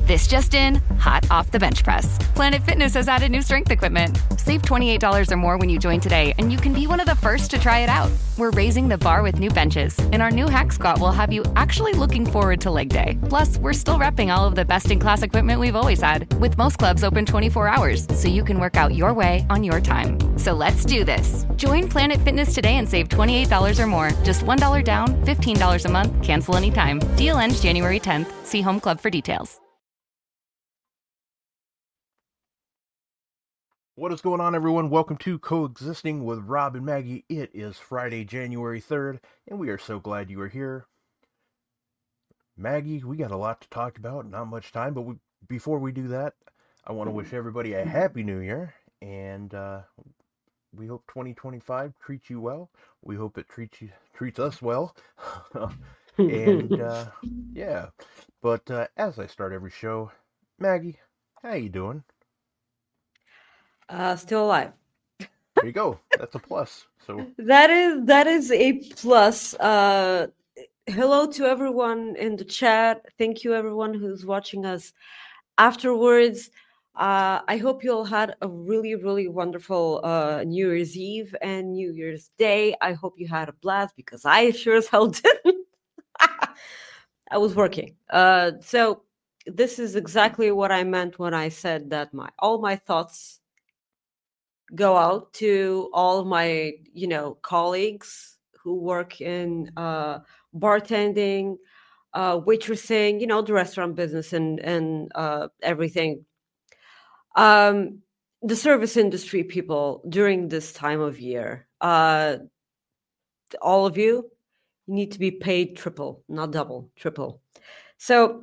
This just in, hot off the bench press. Planet Fitness has added new strength equipment. Save $28 or more when you join today, and you can be one of the first to try it out. We're raising the bar with new benches, and our new Hack Squat will have you actually looking forward to leg day. Plus, we're still repping all of the best-in-class equipment we've always had, with most clubs open 24 hours, so you can work out your way on your time. So let's do this. Join Planet Fitness today and save $28 or more. Just $1 down, $15 a month, cancel anytime. Deal ends January 10th. See Home Club for details. What is going on, everyone? Welcome to Coexisting with Rob and Maggie. It is Friday, January 3rd, and we are so glad you are here. Maggie, we got a lot to talk about, not much time, but before we do that, I want to wish everybody a Happy New Year, and we hope 2025 treats you well. We hope it treats us well. And, yeah. But as I start every show, Maggie, how you doing? Still alive. There you go. That's a plus. So that is a plus. Hello to everyone in the chat. Thank you, everyone who's watching us afterwards. I hope you all had a really, really wonderful New Year's Eve and New Year's Day. I hope you had a blast because I sure as hell didn't. I was working. So this is exactly what I meant when I said that all my thoughts go out to all of my, colleagues who work in bartending, waitressing, the restaurant business and everything. The service industry people during this time of year, all of you need to be paid triple, not double, triple. So,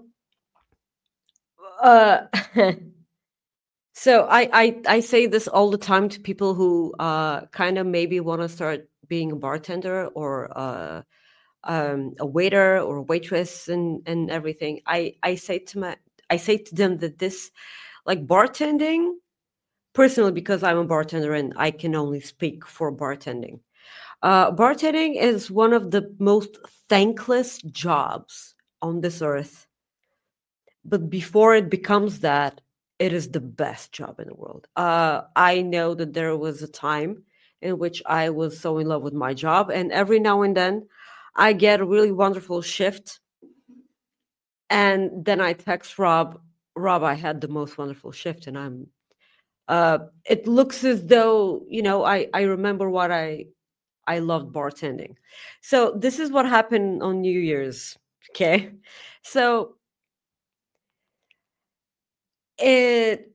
So I say this all the time to people who kind of maybe want to start being a bartender or a waiter or a waitress and everything. I say to them that this, like bartending, personally, because I'm a bartender and I can only speak for bartending. Bartending is one of the most thankless jobs on this earth. But before it becomes that, it is the best job in the world. I know that there was a time in which I was so in love with my job, and every now and then I get a really wonderful shift, and then I text Rob, I had the most wonderful shift, and it looks as though, I remember what I loved bartending. So this is what happened on New Year's, okay? So it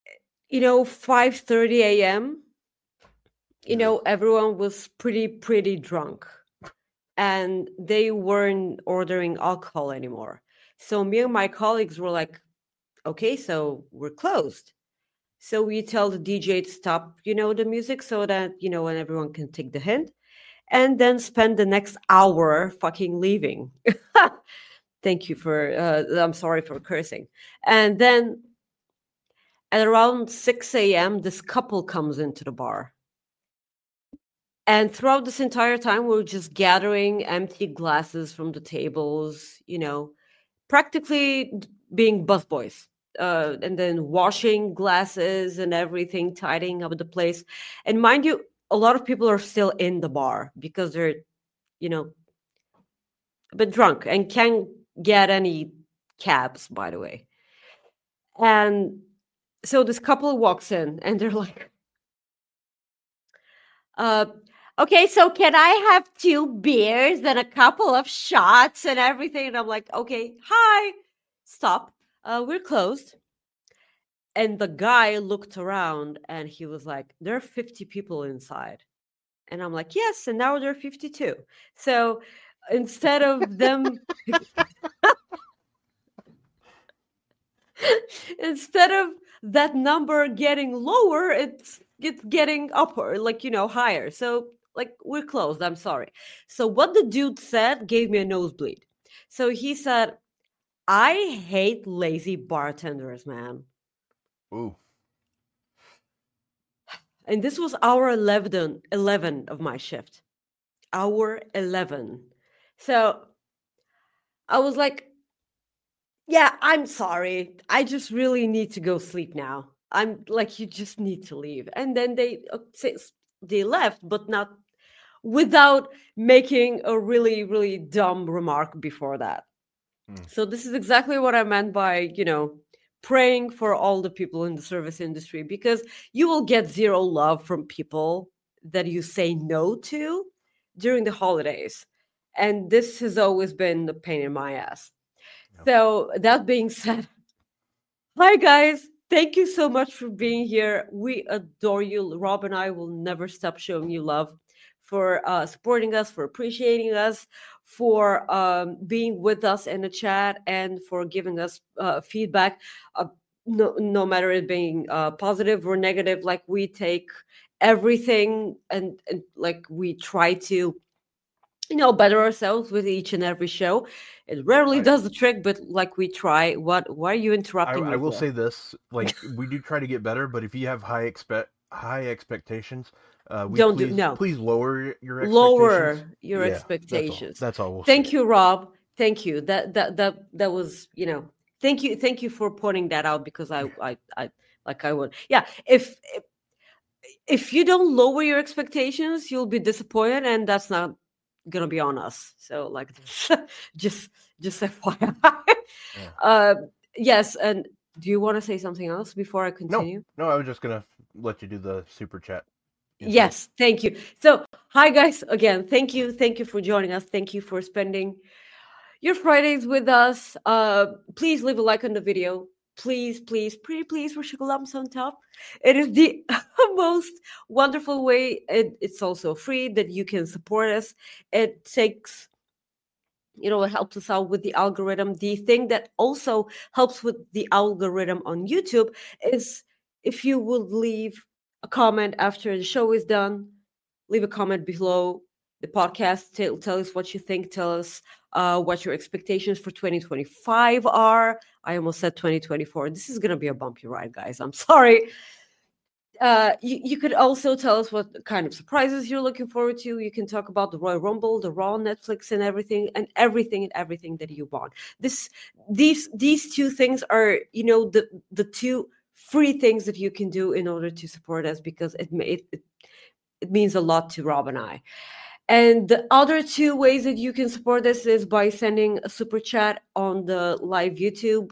5:30 a.m. Everyone was pretty drunk and they weren't ordering alcohol anymore. So me and my colleagues were like, okay, so we're closed. So we tell the DJ to stop the music so that and everyone can take the hint and then spend the next hour fucking leaving. Thank you for I'm sorry for cursing. And then at around 6 a.m., this couple comes into the bar. And throughout this entire time, we're just gathering empty glasses from the tables, practically being busboys. And then washing glasses and everything, tidying up the place. And mind you, a lot of people are still in the bar because they're, a bit drunk and can't get any cabs, by the way. And so this couple walks in and they're like, okay, so can I have 2 beers and a couple of shots and everything? And I'm like, okay, hi, stop. We're closed. And the guy looked around and he was like, there are 50 people inside. And I'm like, yes, and now there are 52. So instead of them... instead of that number getting lower, it's getting upper, higher. So we're closed. I'm sorry. So what the dude said gave me a nosebleed. So he said, I hate lazy bartenders, man. Ooh. And this was hour 11 of my shift. Hour 11. So I was like, Yeah, I'm sorry. I just really need to go sleep now. I'm like, you just need to leave. And then they left, but not without making a really, really dumb remark before that. So this is exactly what I meant by, praying for all the people in the service industry, because you will get zero love from people that you say no to during the holidays. And this has always been the pain in my ass. Yep. So that being said, hi guys. Thank you so much for being here. We adore you. Rob and I will never stop showing you love, for supporting us, for appreciating us, for being with us in the chat, and for giving us feedback. No matter it being positive or negative, like we take everything and like we try to better ourselves with each and every show. It rarely does the trick, but like we try. Why are you interrupting me? I will say this: like we do try to get better, but if you have high expectations, please lower your expectations. Lower your expectations. That's all. We'll Thank you, Rob. Thank you. That was Thank you for pointing that out, because I would. Yeah. If you don't lower your expectations, you'll be disappointed, and that's not gonna be on us. So like just FYI. Yes. And do you want to say something else before I continue? No, I was just gonna let you do the super chat. Yes, thank you. So hi guys, again, thank you for joining us. Thank you for spending your Fridays with us. Please leave a like on the video. Please, pretty please, for Sugarlums on top. It is the most wonderful way. It's also free that you can support us. It takes, it helps us out with the algorithm. The thing that also helps with the algorithm on YouTube is if you would leave a comment after the show is done. Leave a comment below the podcast. Tell us what you think. Tell us what your expectations for 2025 are. I almost said 2024. This is going to be a bumpy ride, guys. I'm sorry. You could also tell us what kind of surprises you're looking forward to. You can talk about the Royal Rumble, the Raw, Netflix, and everything that you want. These two things are, the two free things that you can do in order to support us, because it means a lot to Rob and I. And the other two ways that you can support us is by sending a super chat on the live YouTube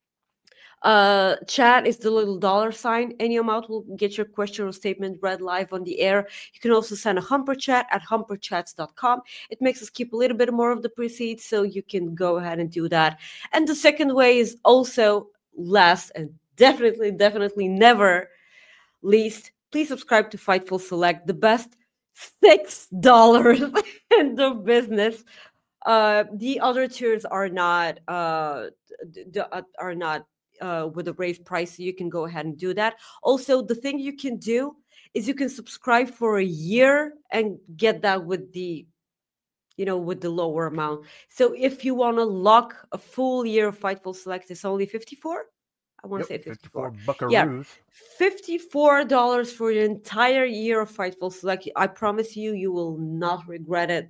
chat. Is the little $sign. Any amount will get your question or statement read live on the air. You can also send a Humper Chat at humperchats.com. It makes us keep a little bit more of the proceeds, so you can go ahead and do that. And the second way is also last and definitely never least, please subscribe to Fightful Select, the best $6 in the business. The other tiers are not with a raised price, so you can go ahead and do that. Also, the thing you can do is you can subscribe for a year and get that with the lower amount. So if you want to lock a full year of Fightful Select, it's only $54. I want to say 54 buckaroos. Yeah, $54 for the entire year of Fightful Select. I promise you will not regret it.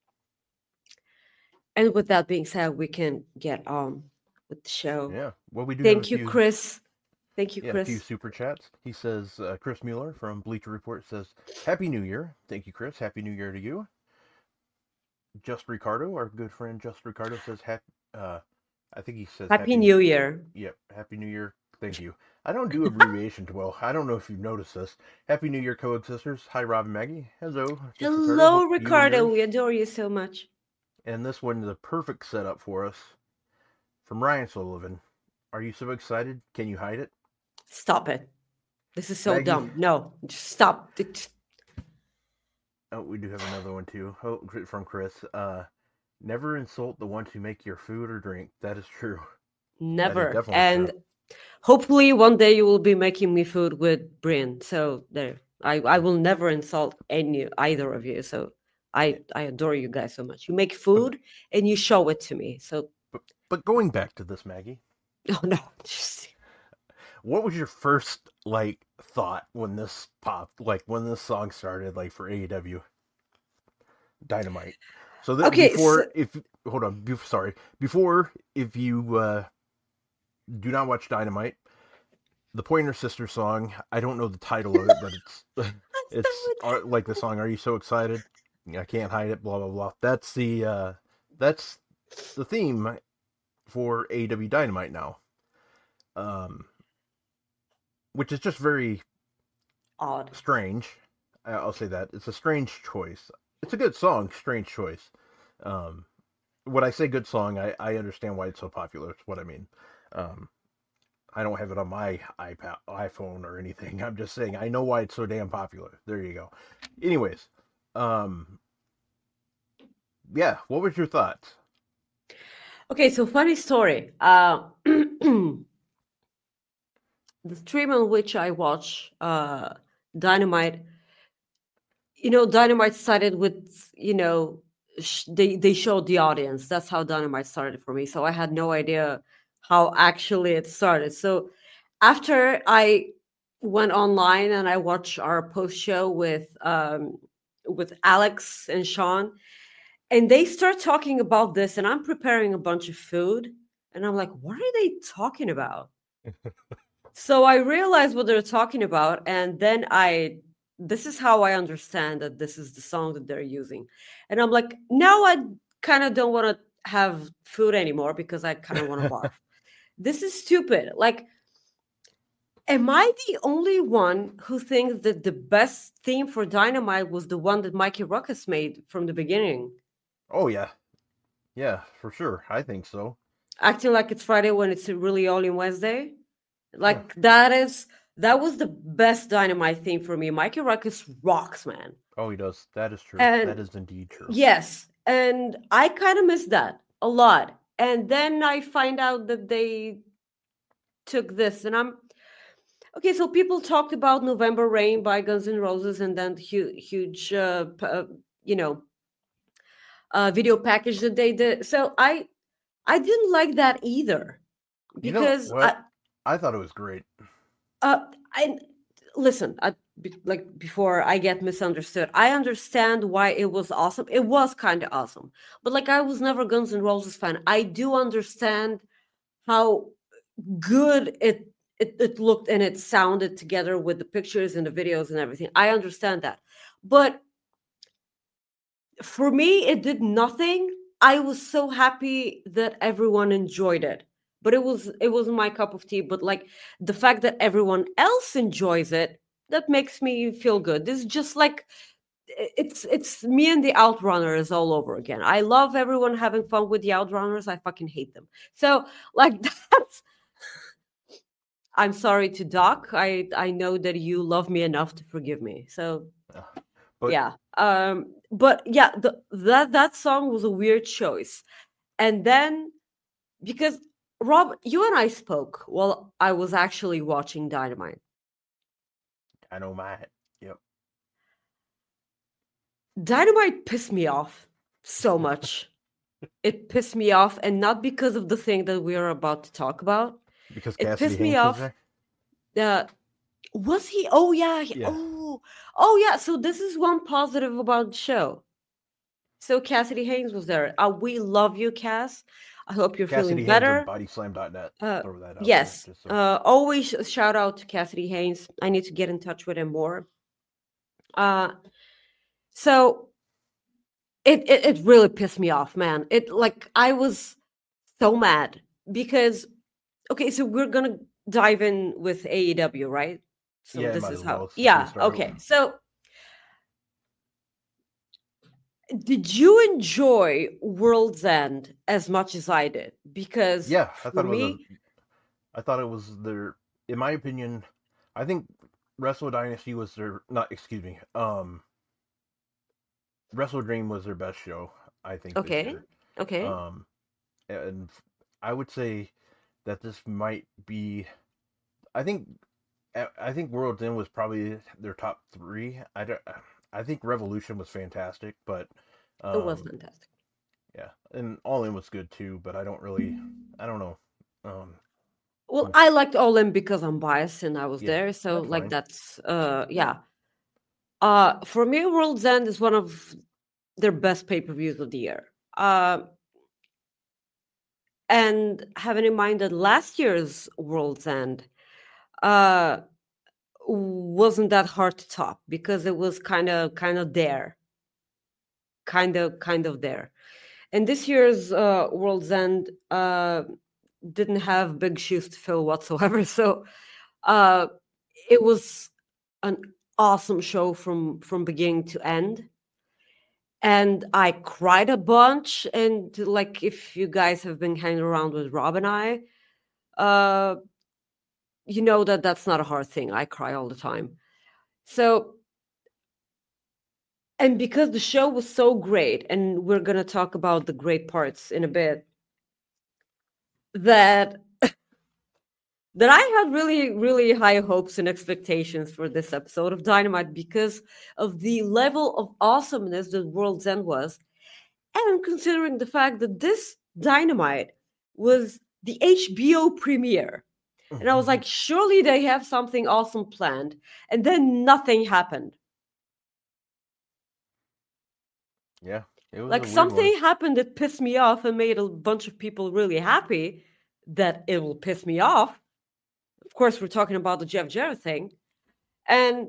And with that being said, we can get on with the show. Yeah. Well, we do. Thank you, Chris. Thank you, Chris. A few super chats. He says, Chris Mueller from Bleacher Report says, Happy New Year. Thank you, Chris. Happy New Year to you. Just Ricardo, our good friend Just Ricardo, says, I think he says Happy New Year. Yep. Happy New Year. Thank you. I don't do abbreviations well. I don't know if you've noticed this. Happy New Year, Coexisters. Hi, Rob and Maggie. Hello. Hello, Ricardo. We adore you so much. And this one is a perfect setup for us. From Ryan Sullivan. Are you so excited? Can you hide it? Stop it. This is so dumb. No, just stop. Oh, we do have another one too. Oh, from Chris. Never insult the ones who make your food or drink. That is true. Never. And true. Hopefully one day you will be making me food with Brian. So there. I will never insult either of you. So I adore you guys so much. You make food and you show it to me. So But going back to this, Maggie. Oh no. What was your first thought when this popped? When this song started, for AEW Dynamite. So that before if you do not watch Dynamite. The Pointer Sisters song, I don't know the title of it, but it's like the song "Are You So Excited?" I can't hide it. Blah blah blah. That's the theme for AEW Dynamite now, which is just very Odd. strange. I'll say that it's a strange choice. It's a good song, strange choice. When I say good song, I understand why it's so popular. It's what I mean. I don't have it on my iPhone or anything. I'm just saying I know why it's so damn popular. There you go. Anyways, yeah. What was your thoughts? Okay, so funny story. The stream on which I watch Dynamite, Dynamite started with, they showed the audience. That's how Dynamite started for me. So I had no idea how actually it started. So after I went online and I watched our post show with Alex and Sean, and they start talking about this, and I'm preparing a bunch of food, and I'm like, what are they talking about? So I realized what they're talking about, and then this is how I understand that this is the song that they're using. And I'm like, now I kind of don't want to have food anymore because I kind of want to barf. This is stupid. Like, am I the only one who thinks that the best theme for Dynamite was the one that Mikey Ruckus made from the beginning? Oh yeah, yeah, for sure. I think so. Acting like it's Friday when it's really only Wednesday. Like that was the best Dynamite theme for me. Mikey Ruckus rocks, man. Oh, he does. That is true. And that is indeed true. Yes, and I kind of miss that a lot. And then I find out that they took this, and I'm okay. So people talked about November Rain by Guns N' Roses, and then huge, video package that they did. So I didn't like that either because I thought it was great. I listen. Before I get misunderstood, I understand why it was awesome. It was kind of awesome, but like I was never Guns N' Roses fan. I do understand how good it looked and it sounded together with the pictures and the videos and everything. I understand that, but for me, it did nothing. I was so happy that everyone enjoyed it, but it wasn't my cup of tea. But like the fact that everyone else enjoys it, that makes me feel good. This is just like it's me and the Outrunners all over again. I love everyone having fun with the Outrunners. I fucking hate them. So like that's. I'm sorry to Doc. I know that you love me enough to forgive me. So yeah. But yeah, that song was a weird choice. And then because Rob, you and I spoke while I was actually watching Dynamite. I know mine. Yep. Dynamite pissed me off so much. It pissed me off, and not because of the thing that we are about to talk about. Because it Cassidy pissed me Haynes off. Was was he? Oh yeah. Yeah. Oh yeah. So this is one positive about the show. So Cassidy Haynes was there. We love you, Cass. I hope you're feeling better. BodySlam.net. Yes. Always shout out to Cassidy Haynes. I need to get in touch with him more. So it really pissed me off, man. I was so mad because okay, so we're gonna dive in with AEW, right? So yeah, this is how. Yeah. Okay. So. Did you enjoy World's End as much as I did? Because yeah, I thought it was their. In my opinion, I think Wrestle Dynasty was their. Not excuse me. Wrestle Dream was their best show. I think. Okay. Okay. And I would say that this might be. I think World's End was probably their top 3. I think Revolution was fantastic, but it was fantastic. Yeah, and All In was good too, but I don't know. Well, I liked All In because I'm biased and I was there, so like that's yeah. For me, World's End is one of their best pay-per-views of the year. And having in mind that last year's World's End wasn't that hard to top because it was kind of there, kind of there. And this year's World's End didn't have big shoes to fill whatsoever. So it was an awesome show from beginning to end. And I cried a bunch. And like, if you guys have been hanging around with Rob and I, you know that that's not a hard thing. I cry all the time. So, and because the show was so great, and we're going to talk about the great parts in a bit, that that I had really, really high hopes and expectations for this episode of Dynamite because of the level of awesomeness that World's End was. And considering the fact that this Dynamite was the HBO premiere. And I was like, surely they have something awesome planned. And then nothing happened. Yeah. It was like something happened that pissed me off and made a bunch of people really happy that it will piss me off. Of course, we're talking about the Jeff Jarrett thing. And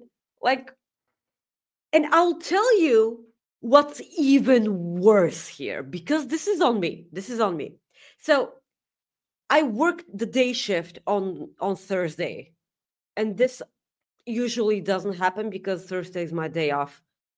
I'll tell you what's even worse here, because this is on me. So I worked the day shift on Thursday. And this usually doesn't happen because Thursday is my day off.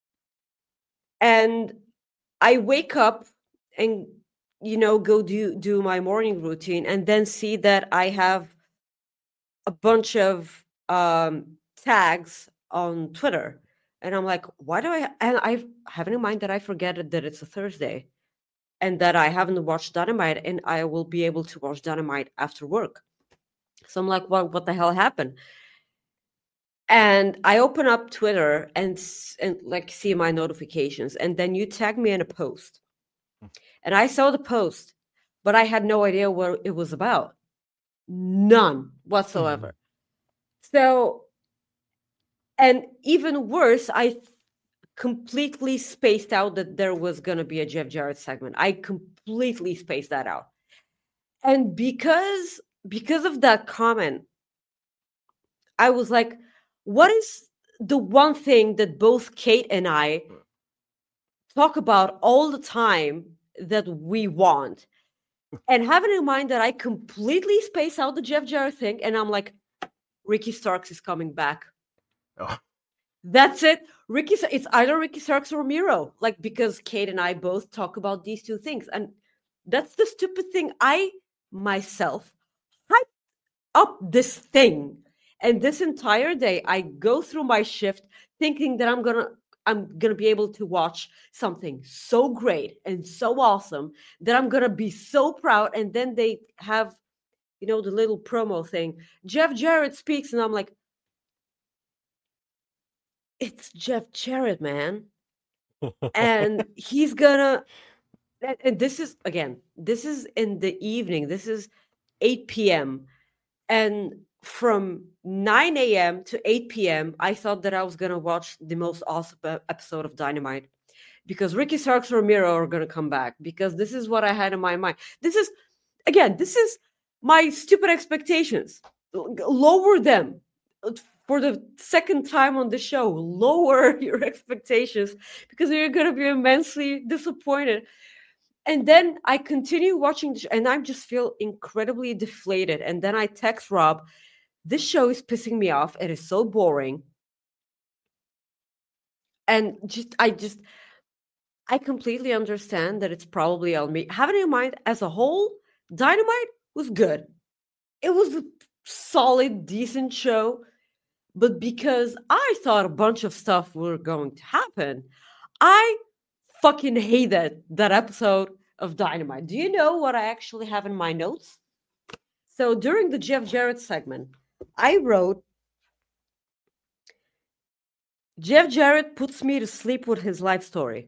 And I wake up and, go do my morning routine and then see that I have a bunch of tags on Twitter. And I'm like, why do I have in mind that I forget that it's a Thursday and that I haven't watched Dynamite and I will be able to watch Dynamite after work. So I'm like, what the hell happened? And I open up Twitter and like see my notifications. And then you tag me in a post. And I saw the post, but I had no idea what it was about. None whatsoever. So, and even worse, I completely spaced out that there was going to be a Jeff Jarrett segment. I completely spaced that out. And because of that comment, I was like, what is the one thing that both Kate and I talk about all the time that we want? And having in mind that I completely space out the Jeff Jarrett thing, and I'm like, Ricky Starks is coming back. Oh. That's it. It's either Ricky Starks or Miro. Like, because Kate and I both talk about these two things. And that's the stupid thing. I myself hyped up this thing. And this entire day, I go through my shift thinking that I'm gonna be able to watch something so great and so awesome that I'm gonna be so proud. And then they have, the little promo thing. Jeff Jarrett speaks, and I'm like, it's Jeff Jarrett, man. And he's gonna. And this is in the evening. This is 8 p.m. And from 9 a.m. to 8 p.m., I thought that I was going to watch the most awesome episode of Dynamite because Ricky Starks or Miro are going to come back, because this is what I had in my mind. This is my stupid expectations. Lower them for the second time on the show. Lower your expectations because you're going to be immensely disappointed. And then I continue watching and I just feel incredibly deflated. And then I text Rob, this show is pissing me off. It is so boring. And I completely understand that it's probably on me. Having in mind, as a whole, Dynamite was good. It was a solid, decent show. But because I thought a bunch of stuff were going to happen, I fucking hated that episode of Dynamite. Do you know what I actually have in my notes? So during the Jeff Jarrett segment, I wrote, Jeff Jarrett puts me to sleep with his life story.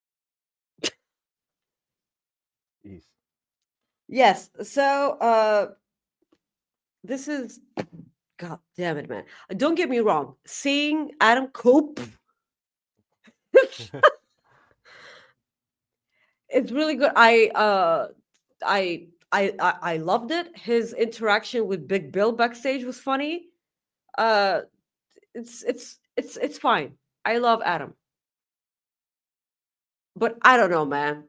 Jeez. Yes. So this is, God damn it, man. Don't get me wrong. Seeing Adam Cope, it's really good. I I loved it. His interaction with Big Bill backstage was funny. It's fine. I love Adam. But I don't know, man.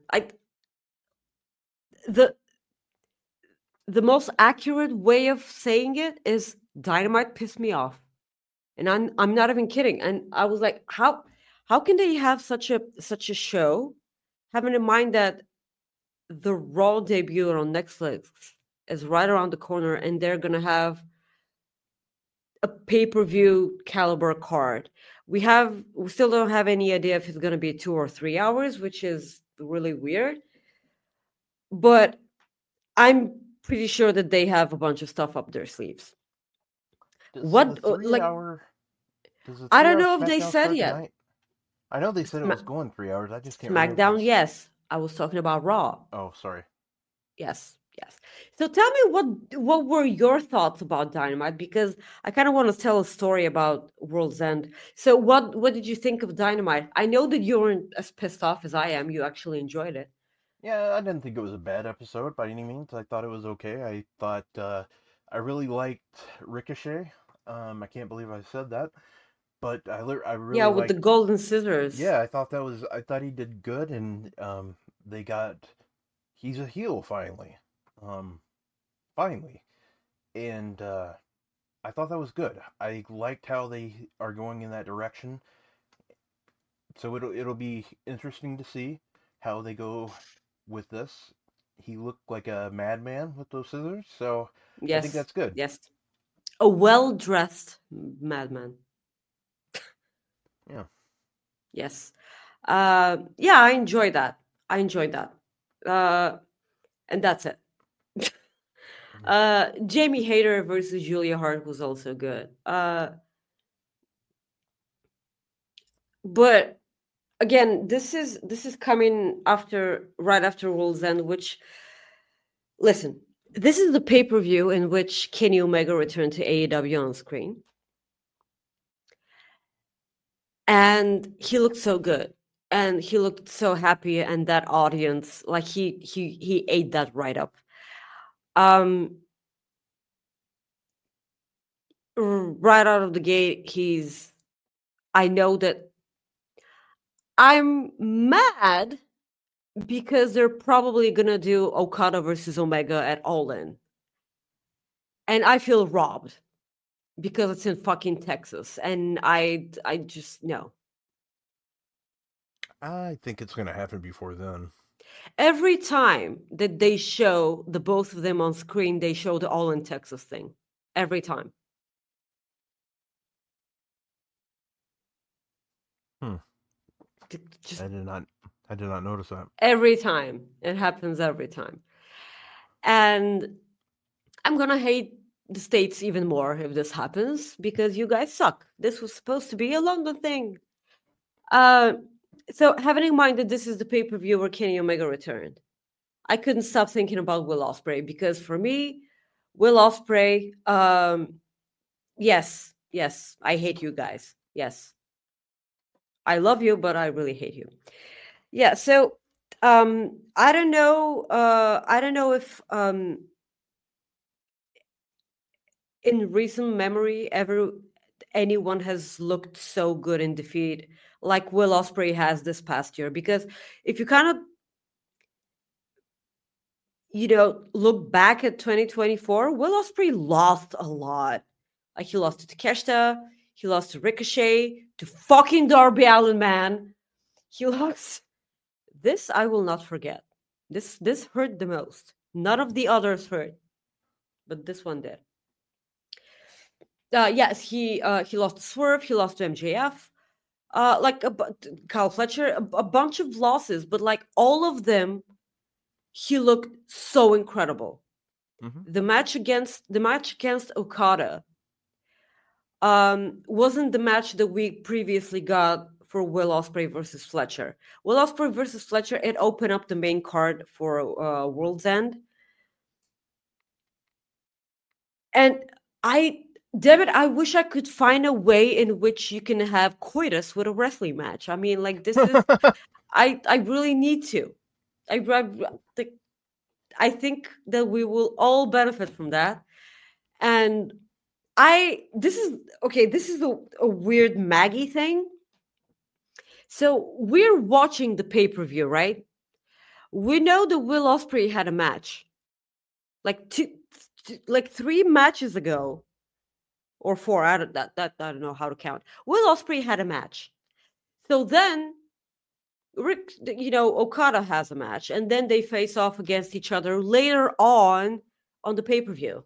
The the most accurate way of saying it is Dynamite pissed me off. And I'm not even kidding. And I was like, how can they have such a show, having in mind that the Raw debut on Netflix is right around the corner, and they're gonna have a pay-per-view caliber card. We still don't have any idea if it's gonna be 2 or 3 hours, which is really weird. But I'm pretty sure that they have a bunch of stuff up their sleeves. What like? I don't know if they said yet. Tonight? I know they said it was going 3 hours. I just can't remember. SmackDown, yes. I was talking about Raw. Oh, sorry. Yes. So tell me what were your thoughts about Dynamite? Because I kind of want to tell a story about World's End. So what did you think of Dynamite? I know that you weren't as pissed off as I am. You actually enjoyed it. Yeah, I didn't think it was a bad episode by any means. I thought it was okay. I thought I really liked Ricochet. I can't believe I said that. But I really with the golden scissors. Yeah, I thought he did good, and he's a heel finally, and I thought that was good. I liked how they are going in that direction. So it'll be interesting to see how they go with this. He looked like a madman with those scissors, so yes. I think that's good. Yes, a well-dressed madman. Yeah. Yes. I enjoyed that. And that's it. Jamie Hayter versus Julia Hart was also good. But again, this is coming right after World's End, which, listen, this is the pay-per-view in which Kenny Omega returned to AEW on screen. And he looked so good, and he looked so happy, and that audience, like he ate that right up. Right out of the gate, I know that I'm mad because they're probably gonna do Okada versus Omega at All In, and I feel robbed. Because it's in fucking Texas, and I just no. I think it's going to happen before then. Every time that they show the both of them on screen, they show the All in Texas thing. Every time. I did not notice that. Every time. It happens every time. And I'm gonna hate the States even more if this happens, because you guys suck. This was supposed to be a London thing. So having in mind that this is the pay-per-view where Kenny Omega returned, I couldn't stop thinking about Will Ospreay, because for me, Will Ospreay, yes, I hate you guys. Yes. I love you, but I really hate you. Yeah, so I don't know if in recent memory anyone has looked so good in defeat like Will Ospreay has this past year. Because if you kind of look back at 2024, Will Ospreay lost a lot. Like, he lost to Takeshita, he lost to Ricochet, to fucking Darby Allin, man. He lost. This I will not forget. This hurt the most. None of the others hurt, but this one did. Yes, he lost to Swerve, he lost to MJF, Kyle Fletcher, a bunch of losses, but like all of them, he looked so incredible. Mm-hmm. The match against Okada wasn't the match that we previously got for Will Ospreay versus Fletcher. Will Ospreay versus Fletcher, it opened up the main card for World's End. And I wish I could find a way in which you can have coitus with a wrestling match. I mean, like, this is, I really need to. I think that we will all benefit from that. And this is a weird Maggie thing. So we're watching the pay-per-view, right? We know that Will Ospreay had a match like 3 matches ago, or 4. I don't know how to count. Will Ospreay had a match. So then Okada has a match, and then they face off against each other later on the pay-per-view.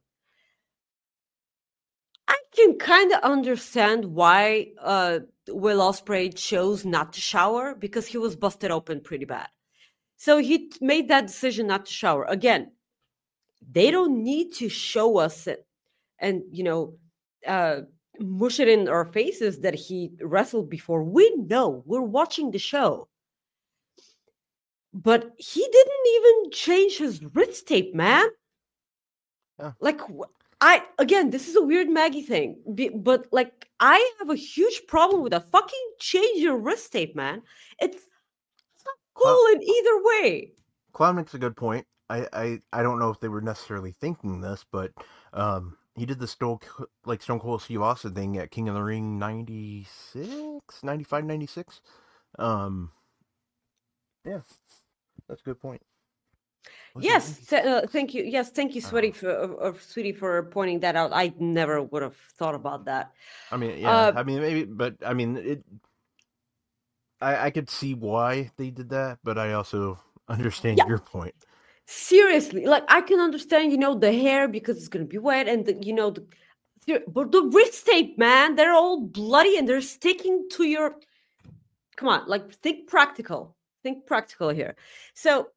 I can kind of understand why Will Ospreay chose not to shower, because he was busted open pretty bad. So he made that decision not to shower. Again, they don't need to show us it and, mush it in our faces that he wrestled before. We know. We're watching the show. But he didn't even change his wrist tape, man. Yeah. Like, again, this is a weird Maggie thing, but like, I have a huge problem with that. Fucking change your wrist tape, man. It's not cool in either way. Clown makes a good point. I don't know if they were necessarily thinking this, but he did the Stone Cold Steve Austin thing at King of the Ring 96, 95, 96. Yeah, that's a good point. Yes, thank you. Yes, thank you, Sweetie, for pointing that out. I never would have thought about that. I mean, yeah, I mean, maybe, but I mean, I could see why they did that, but I also understand your point. Seriously, like, I can understand, the hair because it's gonna be wet, and but the wrist tape, man, they're all bloody and they're sticking to your. Come on, like, think practical here. So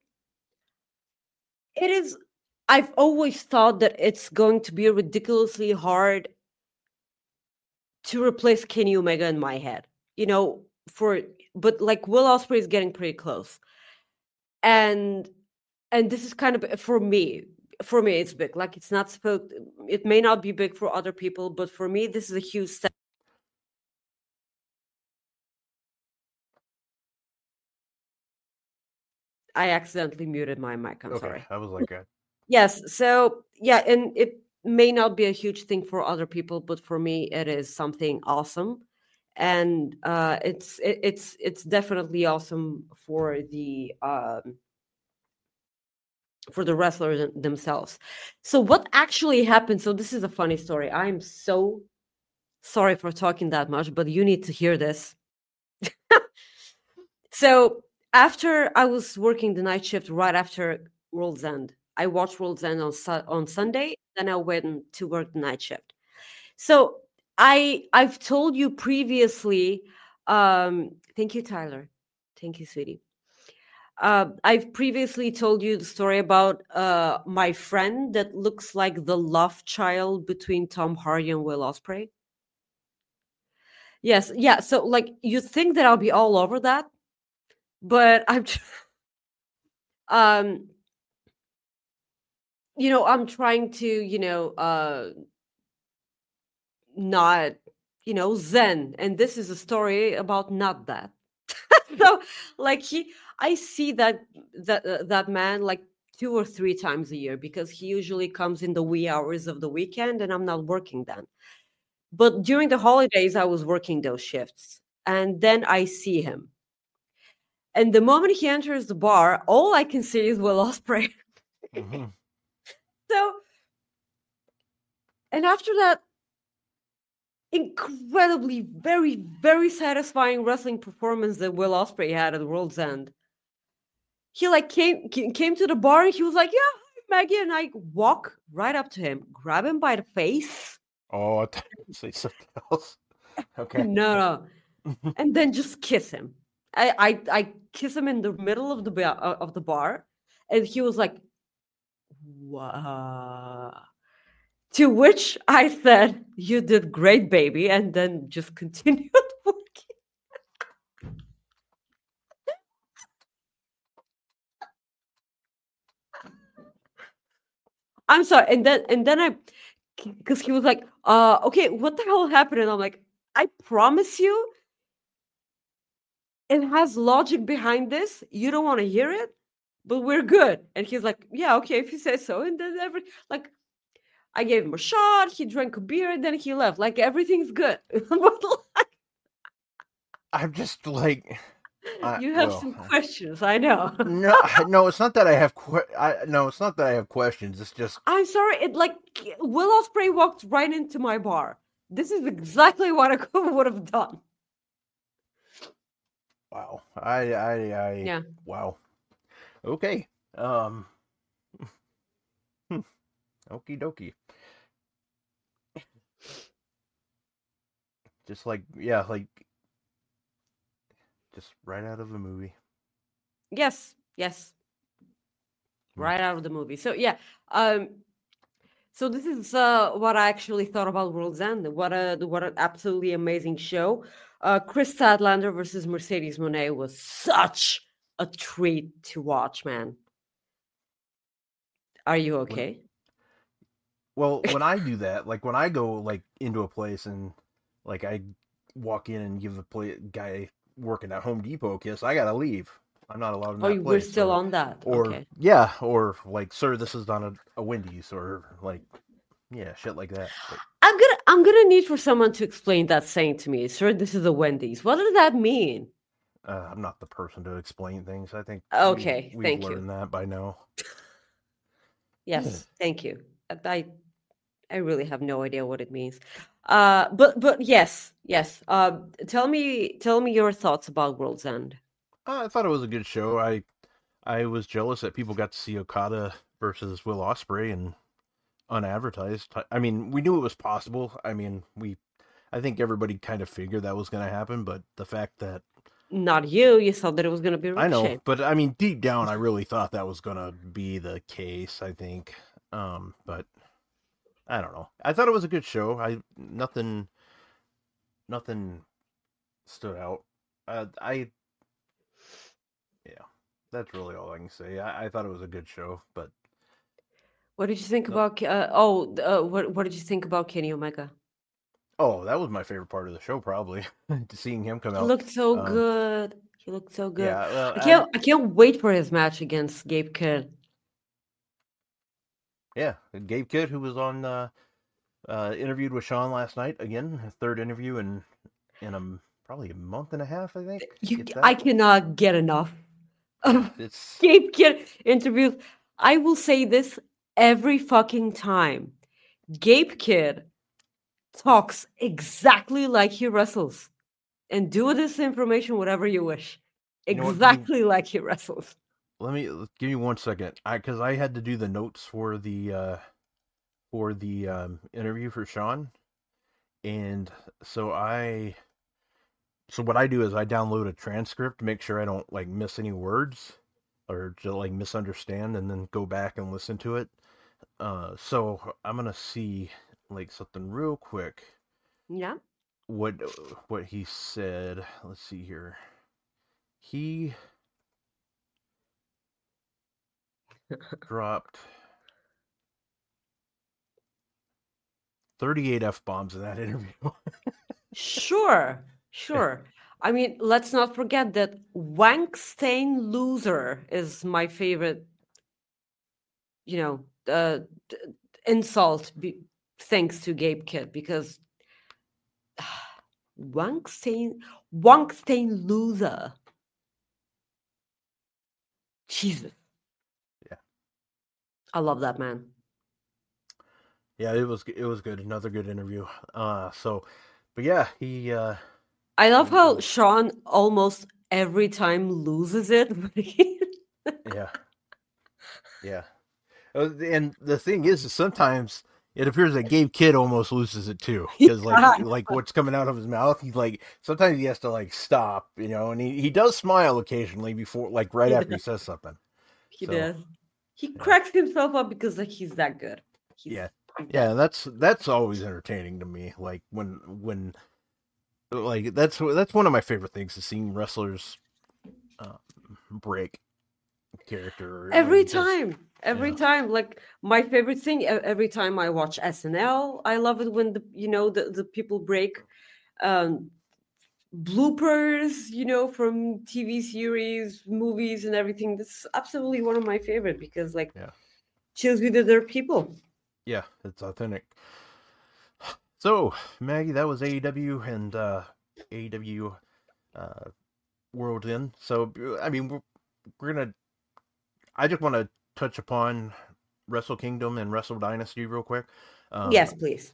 it is. I've always thought that it's going to be ridiculously hard to replace Kenny Omega in my head, but like, Will Ospreay is getting pretty close, and this is kind of, for me it's big. Like, it's not supposed. It may not be big for other people, but for me, this is a huge step. I accidentally muted my mic. I'm sorry. I was like, yes. So yeah, and it may not be a huge thing for other people, but for me, it is something awesome, and it's definitely awesome for the wrestlers themselves. So what actually happened? So this is a funny story. I'm so sorry for talking that much, but you need to hear this. So after I was working the night shift right after World's End, I watched World's End on Sunday, then I went to work the night shift. So I've told you previously, thank you, Tyler. Thank you, sweetie. I've previously told you the story about my friend that looks like the love child between Tom Hardy and Will Ospreay. Yes, yeah. So, like, you think that I'll be all over that, but I'm trying to not zen, and this is a story about not that. So, like, I see that man like 2 or 3 times a year, because he usually comes in the wee hours of the weekend and I'm not working then. But during the holidays, I was working those shifts, and then I see him. And the moment he enters the bar, all I can see is Will Ospreay. mm-hmm. So, and after that incredibly, very, very satisfying wrestling performance that Will Ospreay had at World's End, he like came to the bar and he was like, "Yeah, hi, Maggie," and I walk right up to him, grab him by the face. Oh, I thought you say something else. Okay. No, and then just kiss him. I kiss him in the middle of the bar, and he was like, "Wow." To which I said, "You did great, baby," and then just continued working. I'm sorry, and then I, because he was like, "Okay, what the hell happened?" And I'm like, "I promise you, it has logic behind this. You don't want to hear it, but we're good. And he's like, yeah, okay, if you say so. And then I gave him a shot. He drank a beer, and then he left. Like everything's good. I'm just like, You have some questions, I know. no, it's not that I have it's not that I have questions. It's just I'm sorry. Will Ospreay walked right into my bar. This is exactly what I would have done. wow. Yeah. Wow. Okay. Okie dokie. Just like just right out of a movie. Yes. Right out of the movie. So yeah. So this is what I actually thought about World's End. What an absolutely amazing show. Chris Statlander versus Mercedes Moné was such a treat to watch, man. Are you okay? Well, when I do that, like when I go like into a place and like I walk in and give the guy working at Home Depot a kiss, I gotta leave. I'm not allowed in that place. We're still on that. Okay. Yeah, or like, sir, this is not a Wendy's, or like, yeah, shit like that. But I'm gonna need for someone to explain that saying to me, sir. This is a Wendy's. What does that mean? I'm not the person to explain things. I think okay. we've learned that by now. Yes, thank you. I really have no idea what it means. But yes. Tell me your thoughts about World's End. I thought it was a good show. I was jealous that people got to see Okada versus Will Ospreay and unadvertised. I mean, we knew it was possible. I mean, I think everybody kind of figured that was going to happen, but the fact that not you thought that it was going to be Ricochet. I know, but I mean, deep down, I really thought that was going to be the case. I think, but I don't know. I thought it was a good show. Nothing stood out. Yeah, that's really all I can say. I thought it was a good show, but what did you think about? What did you think about Kenny Omega? Oh, that was my favorite part of the show, probably seeing him come out. He looked so good. He looked so good. Yeah, well, I can't wait for his match against Gabe Kidd. Yeah, Gabe Kidd, who was on interviewed with Sean last night again, his third interview in probably a month and a half, I think. I cannot get enough of Gabe Kidd interviews. I will say this every fucking time. Gabe Kidd talks exactly like he wrestles. And do with this information whatever you wish. Exactly like he wrestles. Let me give you 1 second. Because I had to do the notes for the interview for Sean. And so what I do is I download a transcript to make sure I don't like miss any words or just like misunderstand, and then go back and listen to it. So I'm gonna see like something real quick. Yeah. What he said. Let's see here. He dropped 38 F-bombs in that interview. Sure. I mean, let's not forget that Wankstain Loser is my favorite, insult thanks to Gabe Kidd, because Wankstain Loser. Jesus. Yeah. I love that man. Yeah, it was good. Another good interview. But yeah, he I love how Sean almost every time loses it. Yeah. And the thing is sometimes it appears that Gabe Kidd almost loses it too, because like what's coming out of his mouth, he's like sometimes he has to like stop, and he does smile occasionally before, like right after he says something. He does. He cracks himself up because like he's that good. Yeah, that's always entertaining to me. Like when like that's one of my favorite things, is seeing wrestlers break character every time. Like my favorite thing every time I watch SNL, I love it when the people break. bloopers, from TV series, movies, and everything. That's absolutely one of my favorite because, like, Yeah. shows you that they're people. Yeah, it's authentic. So, Maggie, that was AEW and AEW World In. So, I mean, we're gonna. I just want to touch upon Wrestle Kingdom and Wrestle Dynasty real quick. Yes, please.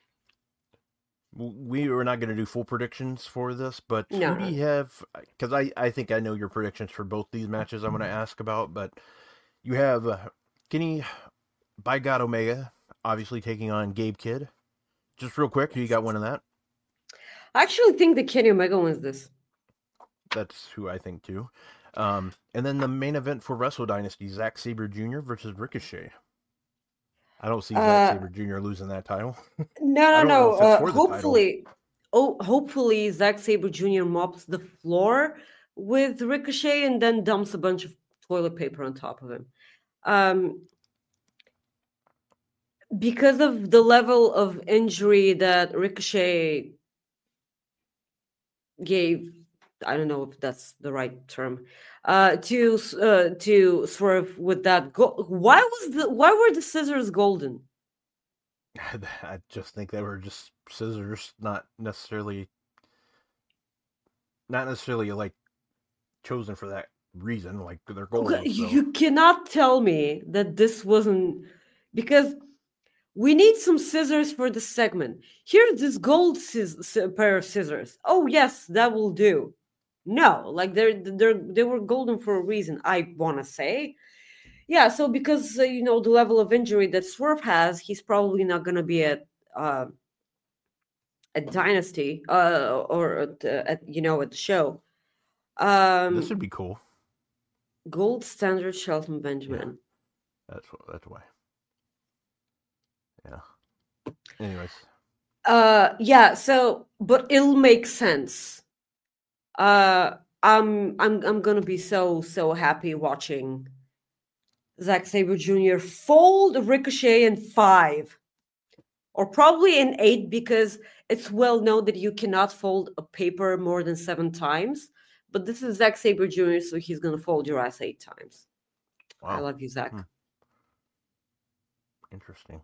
We are not going to do full predictions for this, but No. who do you have? Because I think I know your predictions for both these matches I'm going to ask about, but you have Kenny by God Omega, obviously taking on Gabe Kidd. Just real quick, who you got winning that? I actually think that Kenny Omega wins this. That's who I think too. And then the main event for Wrestle Dynasty, Zack Sabre Jr. versus Ricochet. I don't see Zack Sabre Jr. losing that title. No. Hopefully Zack Sabre Jr. mops the floor with Ricochet and then dumps a bunch of toilet paper on top of him. Because of the level of injury that Ricochet gave, I don't know if that's the right term, to Swerve with that goal. Why were the scissors golden? I just think they were just scissors, not necessarily like chosen for that reason. Like they're gold. Okay, So. you cannot tell me that this wasn't because we need some scissors for the segment. Here's this gold pair of scissors. Oh yes, that will do. No, like they were golden for a reason. I want to say, yeah. So because the level of injury that Swerve has, he's probably not going to be at Dynasty or at the show. This would be cool. Gold standard Shelton Benjamin. Yeah. That's why. Yeah. Anyways. Yeah. So, but it'll make sense. I'm gonna be so happy watching Zack Sabre Jr. fold Ricochet in 5, or probably in 8, because it's well known that you cannot fold a paper more than 7 times. But this is Zack Sabre Jr., so he's gonna fold your ass 8 times. Wow. I love you, Zack. Interesting.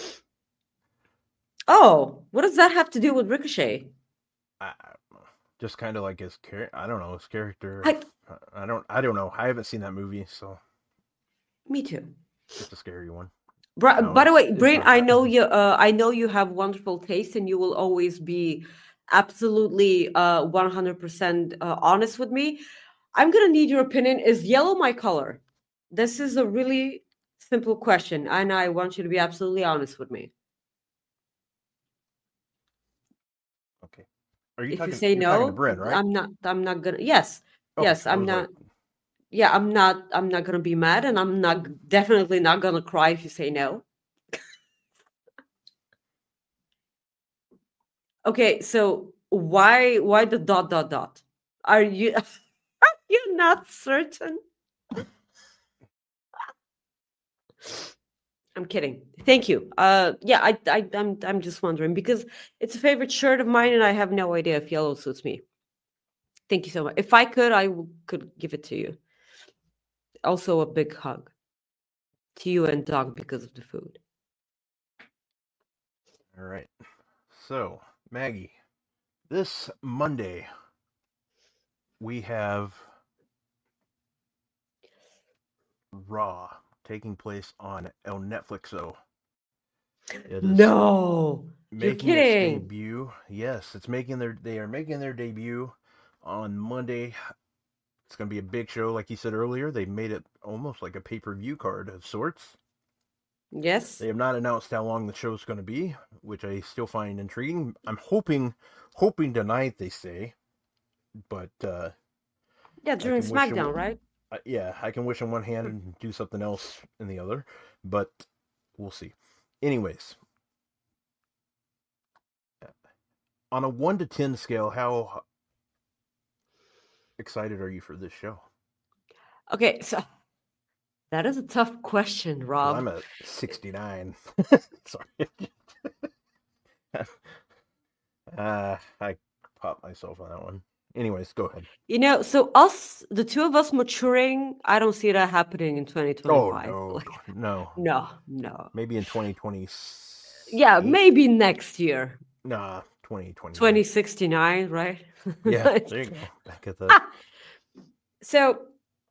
Oh, what does that have to do with Ricochet? Just kind of like his character. I don't know his character. I don't know. I haven't seen that movie, so. Me too. It's a scary one. By the way, Brain, I know you have wonderful taste, and you will always be absolutely 100% honest with me. I'm gonna need your opinion. Is yellow my color? This is a really simple question, and I want you to be absolutely honest with me. Okay. Are you if talking, you say no, Bryn, right? I'm not gonna. Yes, I'm not. Yeah, I'm not gonna be mad, and I'm definitely not gonna cry if you say no. Okay, so why the ... Are you not certain? I'm kidding. Thank you. Yeah, I'm just wondering because it's a favorite shirt of mine, and I have no idea if yellow suits me. Thank you so much. If I could, I could give it to you. Also, a big hug to you and Doug because of the food. All right. So, Maggie, this Monday we have Raw taking place on El Netflixo. No, you're kidding. Its debut. Yes, they are making their debut on Monday. It's going to be a big show, like you said earlier. They made it almost like a pay-per-view card of sorts. Yes. They have not announced how long the show is going to be, which I still find intriguing. I'm hoping tonight, they say. But yeah, during SmackDown, right? Yeah, I can wish in one hand and do something else in the other, but we'll see. Anyways, on a 1 to 10 scale, how excited are you for this show? Okay, so that is a tough question, Rob. I'm at 69. Sorry. I pop myself on that one. Anyways, go ahead. So the two of us maturing, I don't see that happening in 2025. Oh, no. No. Maybe in 2020. Yeah, maybe next year. Nah, 2020. 2069, right? Yeah, there you go. Back at the... So,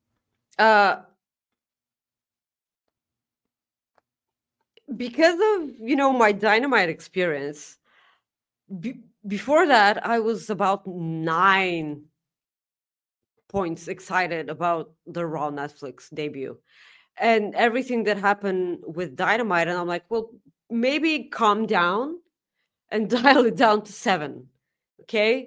because of, my Dynamite experience, before that, I was about 9 points excited about the Raw Netflix debut and everything that happened with Dynamite. And I'm like, well, maybe calm down and dial it down to 7. Okay.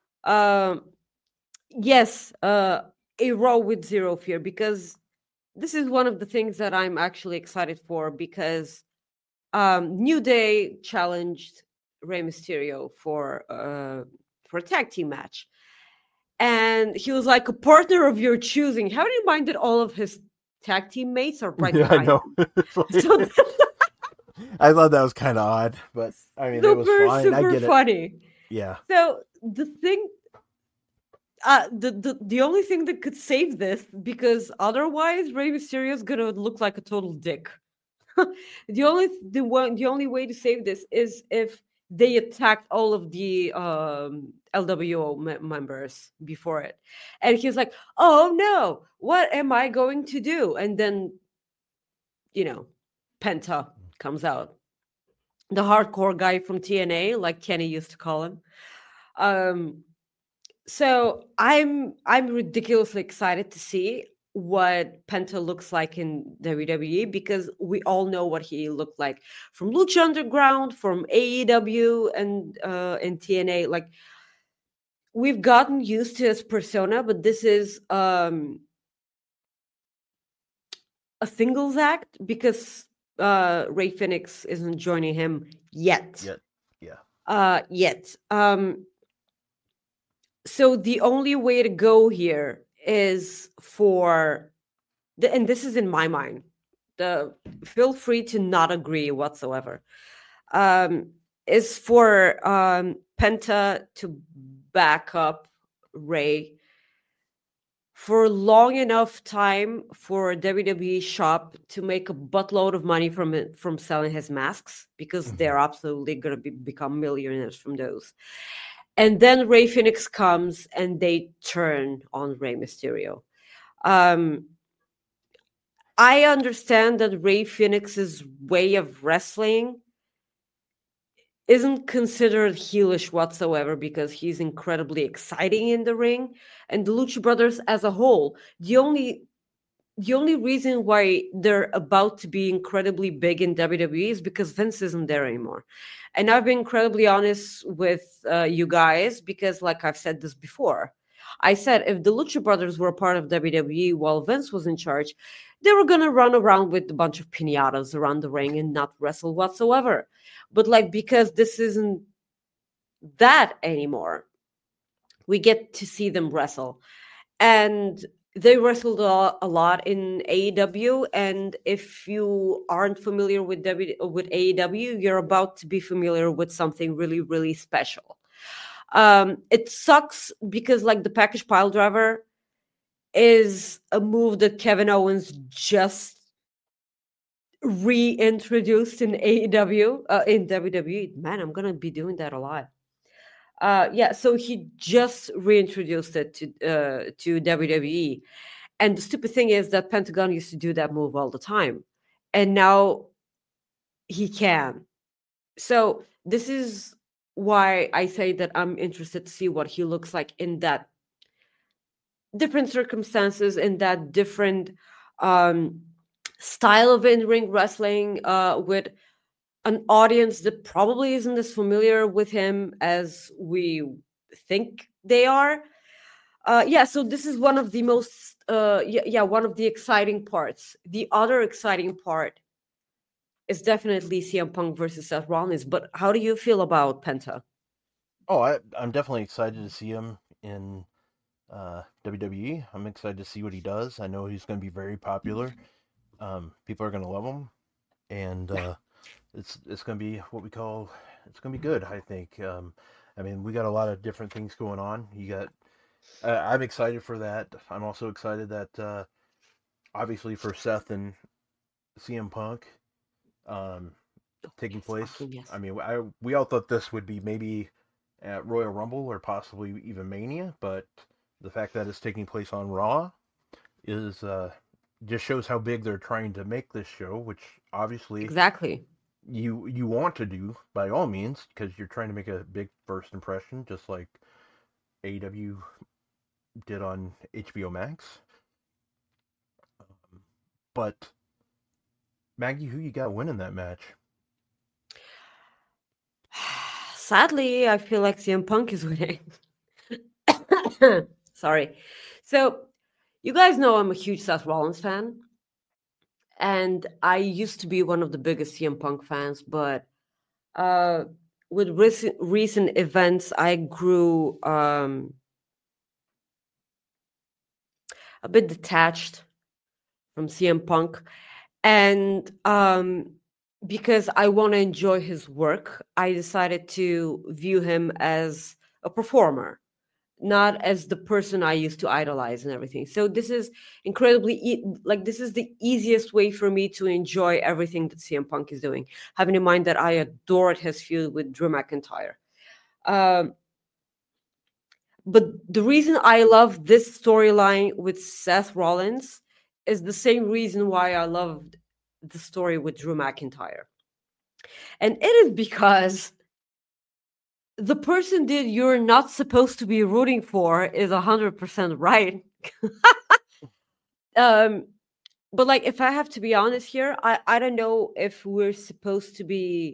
Yes, a Raw with zero fear, because this is one of the things that I'm actually excited for, because New Day challenged Rey Mysterio for a tag team match. And he was like, a partner of your choosing. How do you mind that all of his tag team mates are right behind I know. So I thought that was kind of odd, but I mean, it was fine. I get it. Funny. Yeah. So the thing, the only thing that could save this, because otherwise Rey Mysterio is gonna look like a total dick. The only way to save this is if they attacked all of the LWO members before it, and he's like, "Oh no, what am I going to do?" And then, Penta comes out, the hardcore guy from TNA, like Kenny used to call him. So I'm ridiculously excited to see what Penta looks like in WWE, because we all know what he looked like from Lucha Underground, from AEW, and in TNA. Like, we've gotten used to his persona, but this is a singles act, because Rey Fenix isn't joining him yet. Yet. So the only way to go here is for and this is in my mind, feel free to not agree whatsoever, is for Penta to back up Rey for long enough time for WWE shop to make a buttload of money from selling his masks, because they're absolutely going to become millionaires from those. And then Rey Fenix comes and they turn on Rey Mysterio. I understand that Rey Fenix's way of wrestling isn't considered heelish whatsoever, because he's incredibly exciting in the ring. And the Lucha Brothers as a whole, the only reason why they're about to be incredibly big in WWE is because Vince isn't there anymore. And I've been incredibly honest with you guys, because, like I've said this before, I said if the Lucha Brothers were a part of WWE while Vince was in charge, they were going to run around with a bunch of piñatas around the ring and not wrestle whatsoever. But because this isn't that anymore, we get to see them wrestle. And they wrestled a lot in AEW, and if you aren't familiar with AEW, you're about to be familiar with something really, really special. It sucks because, the package pile driver is a move that Kevin Owens just reintroduced in AEW, in WWE. Man, I'm gonna be doing that a lot. So he just reintroduced it to WWE. And the stupid thing is that Pentagon used to do that move all the time. And now he can. So this is why I say that I'm interested to see what he looks like in that different circumstances, in that different style of in-ring wrestling, with an audience that probably isn't as familiar with him as we think they are. So this is one of the most, one of the exciting parts. The other exciting part is definitely CM Punk versus Seth Rollins. But how do you feel about Penta? Oh, I'm definitely excited to see him in WWE. I'm excited to see what he does. I know he's going to be very popular. People are going to love him, and it's going to be what we call, it's going to be good, I think. I mean, we got a lot of different things going on. You got, I'm excited for that. I'm also excited that, obviously for Seth and CM Punk, um, Oh, taking yes, place. fucking yes. I mean, we all thought this would be maybe at Royal Rumble or possibly even Mania, but the fact that it's taking place on Raw is, just shows how big they're trying to make this show, which obviously Exactly. you want to do by all means because you're trying to make a big first impression, just like AEW did on HBO Max. But Maggie, who you got winning that match? Sadly, I feel like CM Punk is winning. Sorry. So, you guys know I'm a huge Seth Rollins fan, and I used to be one of the biggest CM Punk fans, but uh, with recent events, I grew a bit detached from CM Punk, and because I want to enjoy his work, I decided to view him as a performer, not as the person I used to idolize and everything. So this is incredibly like this is the easiest way for me to enjoy everything that CM Punk is doing, having in mind that I adored his feud with Drew McIntyre. Um, but the reason I love this storyline with Seth Rollins is the same reason why I loved the story with Drew McIntyre. And it is because the person that you're not supposed to be rooting for is 100% right. um but like, if I have to be honest here, I don't know if we're supposed to be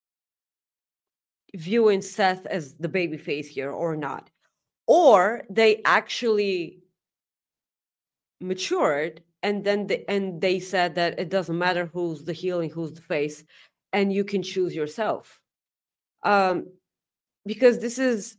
viewing Seth as the baby face here or not, or they actually matured and then they said that it doesn't matter who's the heel and who's the face, and you can choose yourself. um because this is,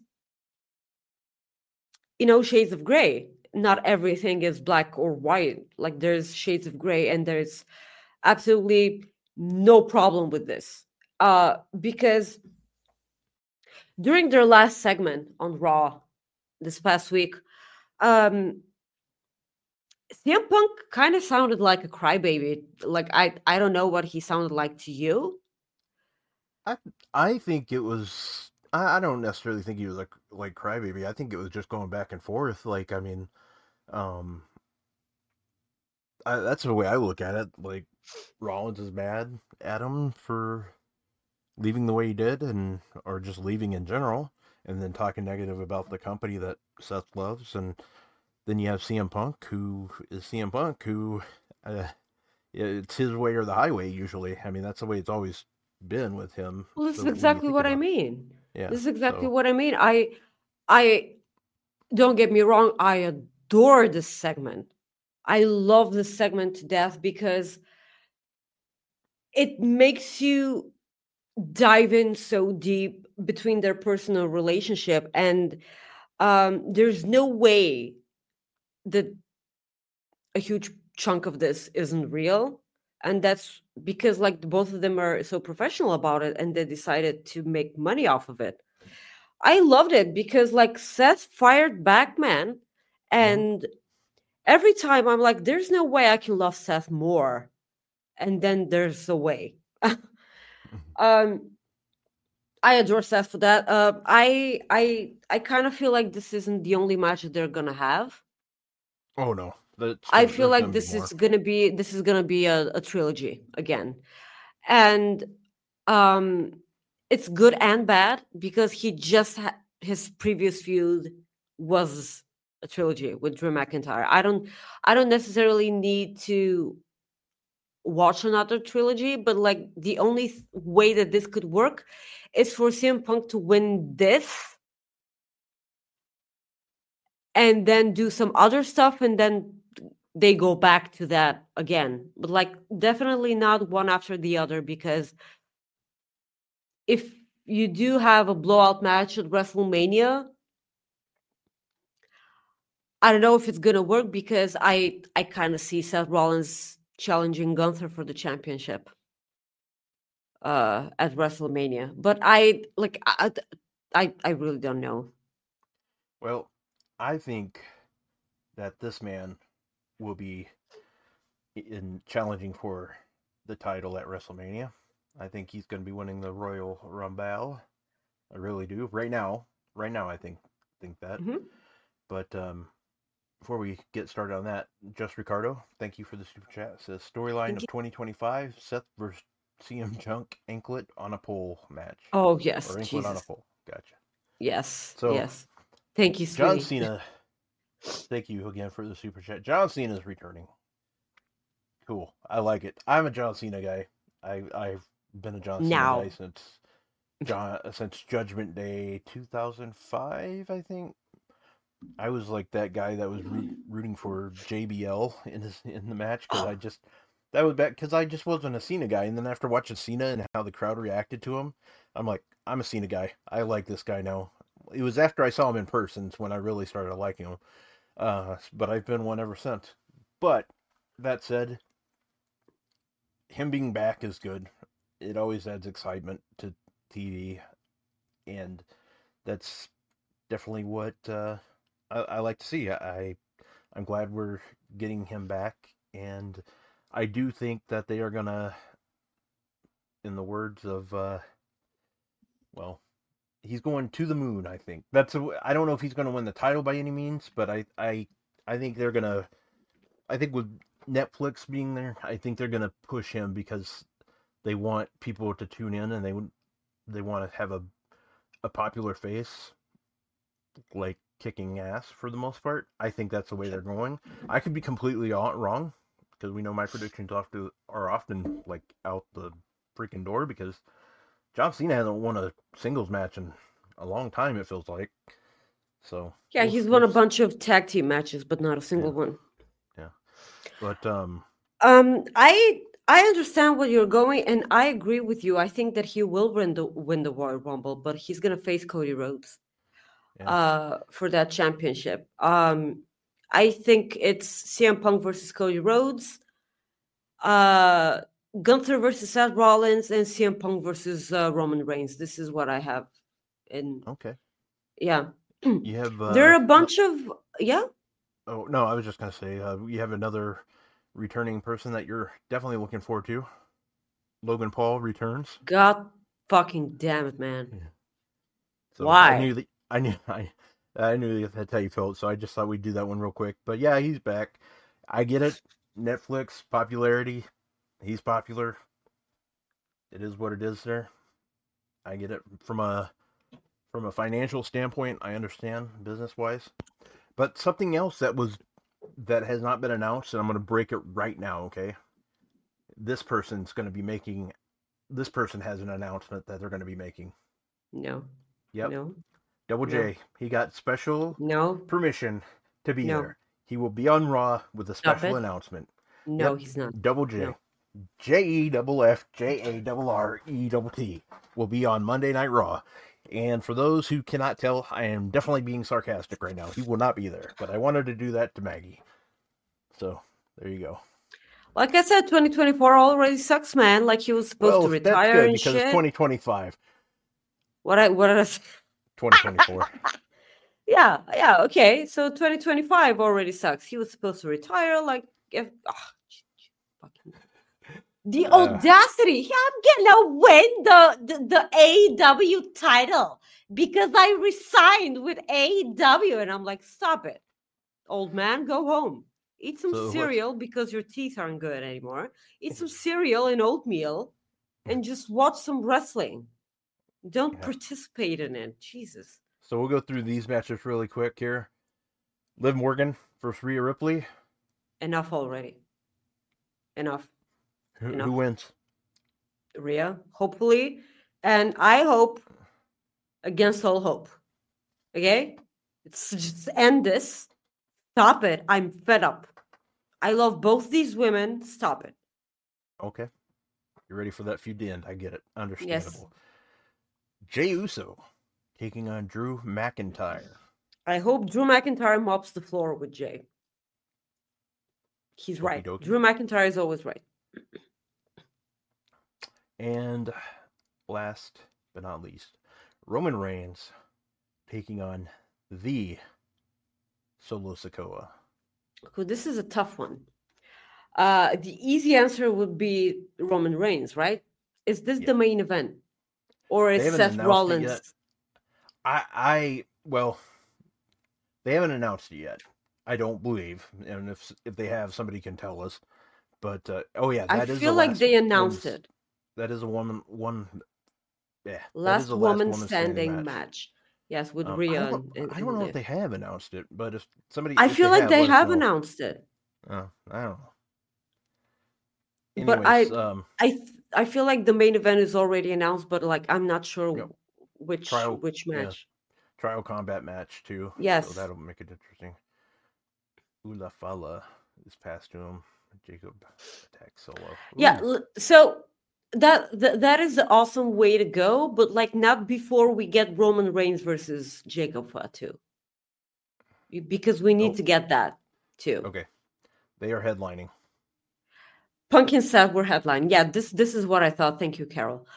shades of gray. Not everything is black or white. Like, there's shades of gray, and there's absolutely no problem with this. Because during their last segment on Raw this past week, um, CM Punk kind of sounded like a crybaby. Like, I don't know what he sounded like to you. I I think it was. I don't necessarily think he was like crybaby. I think it was just going back and forth. Like, I mean, um, that's the way I look at it. Like, Rollins is mad at him for leaving the way he did, and or just leaving in general, and then talking negative about the company that Seth loves, and then you have CM Punk, who is CM Punk, who, uh, it's his way or the highway usually. I mean, that's the way it's always been with him. Well, this is So when you exactly think what I about, mean. yeah, This is exactly so what I mean. I don't get me wrong. I adore this segment. I love this segment to death because it makes you dive in so deep between their personal relationship, and there's no way that a huge chunk of this isn't real. And that's because, like, both of them are so professional about it, and they decided to make money off of it. I loved it because, like, Seth fired back, man. mhm. And every time I'm like, there's no way I can love Seth more. And then there's a way. um I adore Seth for that. I kind of feel like this isn't the only match that they're gonna have. Oh no, I feel there's like gonna be more. this is gonna be a trilogy again. And um it's good and bad because his previous feud was a trilogy with Drew McIntyre. I don't necessarily need to watch another trilogy, but like, the only way that this could work is for CM Punk to win this and then do some other stuff, and then they go back to that again. But like, definitely not one after the other, because if you do have a blowout match at WrestleMania, I don't know if it's gonna work, because I kind of see Seth Rollins challenging Gunther for the championship at WrestleMania. But I really don't know. Well, I think that this man will be in challenging for the title at WrestleMania. I think he's going to be winning the Royal Rumble. I really do. Right now, I think that. Hmm. But before we get started on that, Just Ricardo, thank you for the super chat. It says storyline Thank of you. 2025: Seth versus CM Punk anklet on a pole match, Oh yes, or anklet on a Jesus. pole. Gotcha. Yes, So yes. Thank you, John sweetie. Cena, thank you again for the super chat. John Cena is returning. Cool. I like it. I'm a John Cena guy. I've been a John Cena guy Now, since Judgment Day 2005, I think. I was like that guy that was rooting for JBL in the match because that was back because I just wasn't a Cena guy. And then after watching Cena and how the crowd reacted to him, I'm like, I'm a Cena guy. I like this guy now. It was after I saw him in person when I really started liking him. But I've been one ever since. But that said, him being back is good. It always adds excitement to TV, and that's definitely what I like to see. I'm glad we're getting him back, and I do think that they are gonna, in the words of, well, he's going to the moon. I think I don't know if he's gonna win the title by any means, but I think they're gonna. I think with Netflix being there, I think they're gonna push him because they want people to tune in and they want to have a popular face like kicking ass for the most part. I think that's the way they're going. I could be completely wrong because we know my predictions are often like out the freaking door because John Cena hasn't won a singles match in a long time. It feels like so. yeah, he's won a bunch of tag team matches, but not a single one. Yeah, but I understand where you're going, and I agree with you. I think that he will win the Royal Rumble, but he's gonna face Cody Rhodes for that championship. I think it's CM Punk versus Cody Rhodes, Gunther versus Seth Rollins, and CM Punk versus Roman Reigns. This is what I have. And okay, yeah, you have there are a bunch of Oh no, I was just gonna say you have another returning person that you're definitely looking forward to. Logan Paul returns. God fucking damn it, man! Yeah. So Why? I knew that's how you felt. So I just thought we'd do that one real quick. But yeah, he's back. I get it. Netflix popularity. He's popular. It is what it is. There. I get it from a financial standpoint. I understand business wise. But something else that has not been announced, and I'm going to break it right now, okay? This person has an announcement that they're going to be making. No. Yep. No. Double J. No. He got special permission to be there. He will be on Raw with a special announcement. No, he's not. Double J. No. JEFFJARRETT will be on Monday Night Raw. And for those who cannot tell, I am definitely being sarcastic right now. He will not be there, but I wanted to do that to Maggie. So, there you go. Like I said, 2024 already sucks, man. Like he was supposed to retire that's good and because shit. It's 2025. What did I say? 2024. Yeah, okay. So 2025 already sucks. He was supposed to retire. Like, the audacity! Yeah, I'm gonna win the AEW title because I resigned with AEW, and I'm like, stop it, old man, go home, eat some cereal because your teeth aren't good anymore. Eat some cereal and oatmeal, and just watch some wrestling. Don't participate in it, Jesus. So we'll go through these matches really quick here. Liv Morgan versus Rhea Ripley. Enough already. Enough. Who wins? Rhea, hopefully. And I hope against all hope. Okay? It's just end this. Stop it. I'm fed up. I love both these women. Stop it. Okay. You're ready for that feud to end. I get it. Understandable. Yes. Jey Uso taking on Drew McIntyre. I hope Drew McIntyre mops the floor with Jey. He's right. Drew McIntyre is always right. And last but not least, Roman Reigns taking on the Solo Sikoa. This is a tough one. The easy answer would be Roman Reigns, right? Is this the main event, or is Seth Rollins? Well, they haven't announced it yet. I don't believe, and if they have, somebody can tell us. But I feel like they announced it. That is a woman. Last woman standing match. Yes, with Rhea. I don't know if they have announced it, but if somebody, I feel like they have announced it. Oh, I don't know. Anyways, but I feel like the main event is already announced, but like I'm not sure which match. Yeah. Trial combat match too. Yes, so that'll make it interesting. Ulafala is passed to him. Jacob attacks Solo. Ooh. Yeah, so that is the awesome way to go, but like not before we get Roman Reigns versus Jacob Fatu, because we need to get that too. Okay, they are headlining. Punk and Seth were headlining. Yeah, this is what I thought. Thank you, Carol.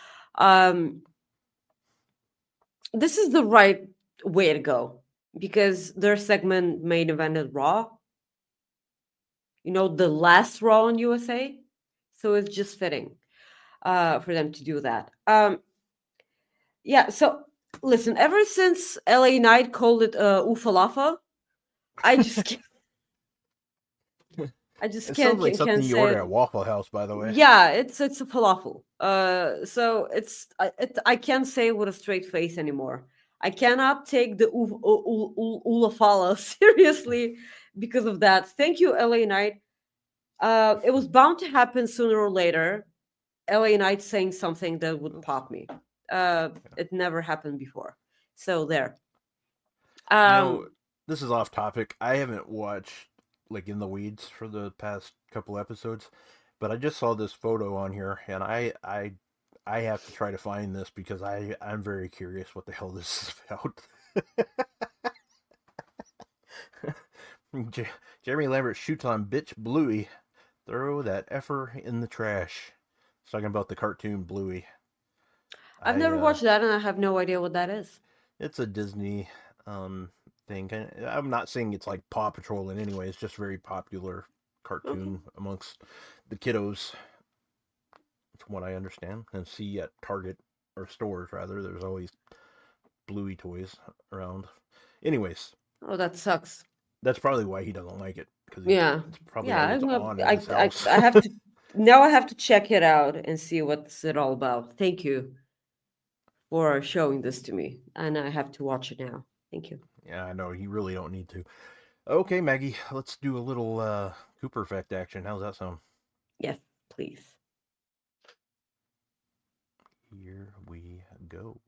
This is the right way to go because their segment main evented Raw. You know, the last Raw on USA, so it's just fitting for them to do that. Yeah. So listen, ever since LA Knight called it Ufalafa, I just can't. It sounds like something you order at Waffle House, by the way. Yeah, it's a falafel. So I can't say it with a straight face anymore. I cannot take the Ulafala seriously because of that. Thank you, LA Knight. It was bound to happen sooner or later. LA Knight saying something that would pop me. It never happened before. So there. This is off topic. I haven't watched like In the Weeds for the past couple episodes, but I just saw this photo on here, and I have to try to find this because I'm very curious what the hell this is about. Jeremy Lambert shoots on bitch Bluey. Throw that effer in the trash. It's talking about the cartoon Bluey. I've never watched that, and I have no idea what that is. It's a Disney thing. I'm not saying it's like Paw Patrol in any way. It's just very popular cartoon amongst the kiddos, from what I understand and see at Target or stores rather. There's always Bluey toys around. Anyways. Oh, that sucks. That's probably why he doesn't like it. It's probably I have to now. I have to check it out and see what's it all about. Thank you for showing this to me, and I have to watch it now. Thank you. Yeah, I know. You really don't need to. Okay, Maggie, let's do a little Cooper Effect action. How's that sound? Yes, please. Here we go.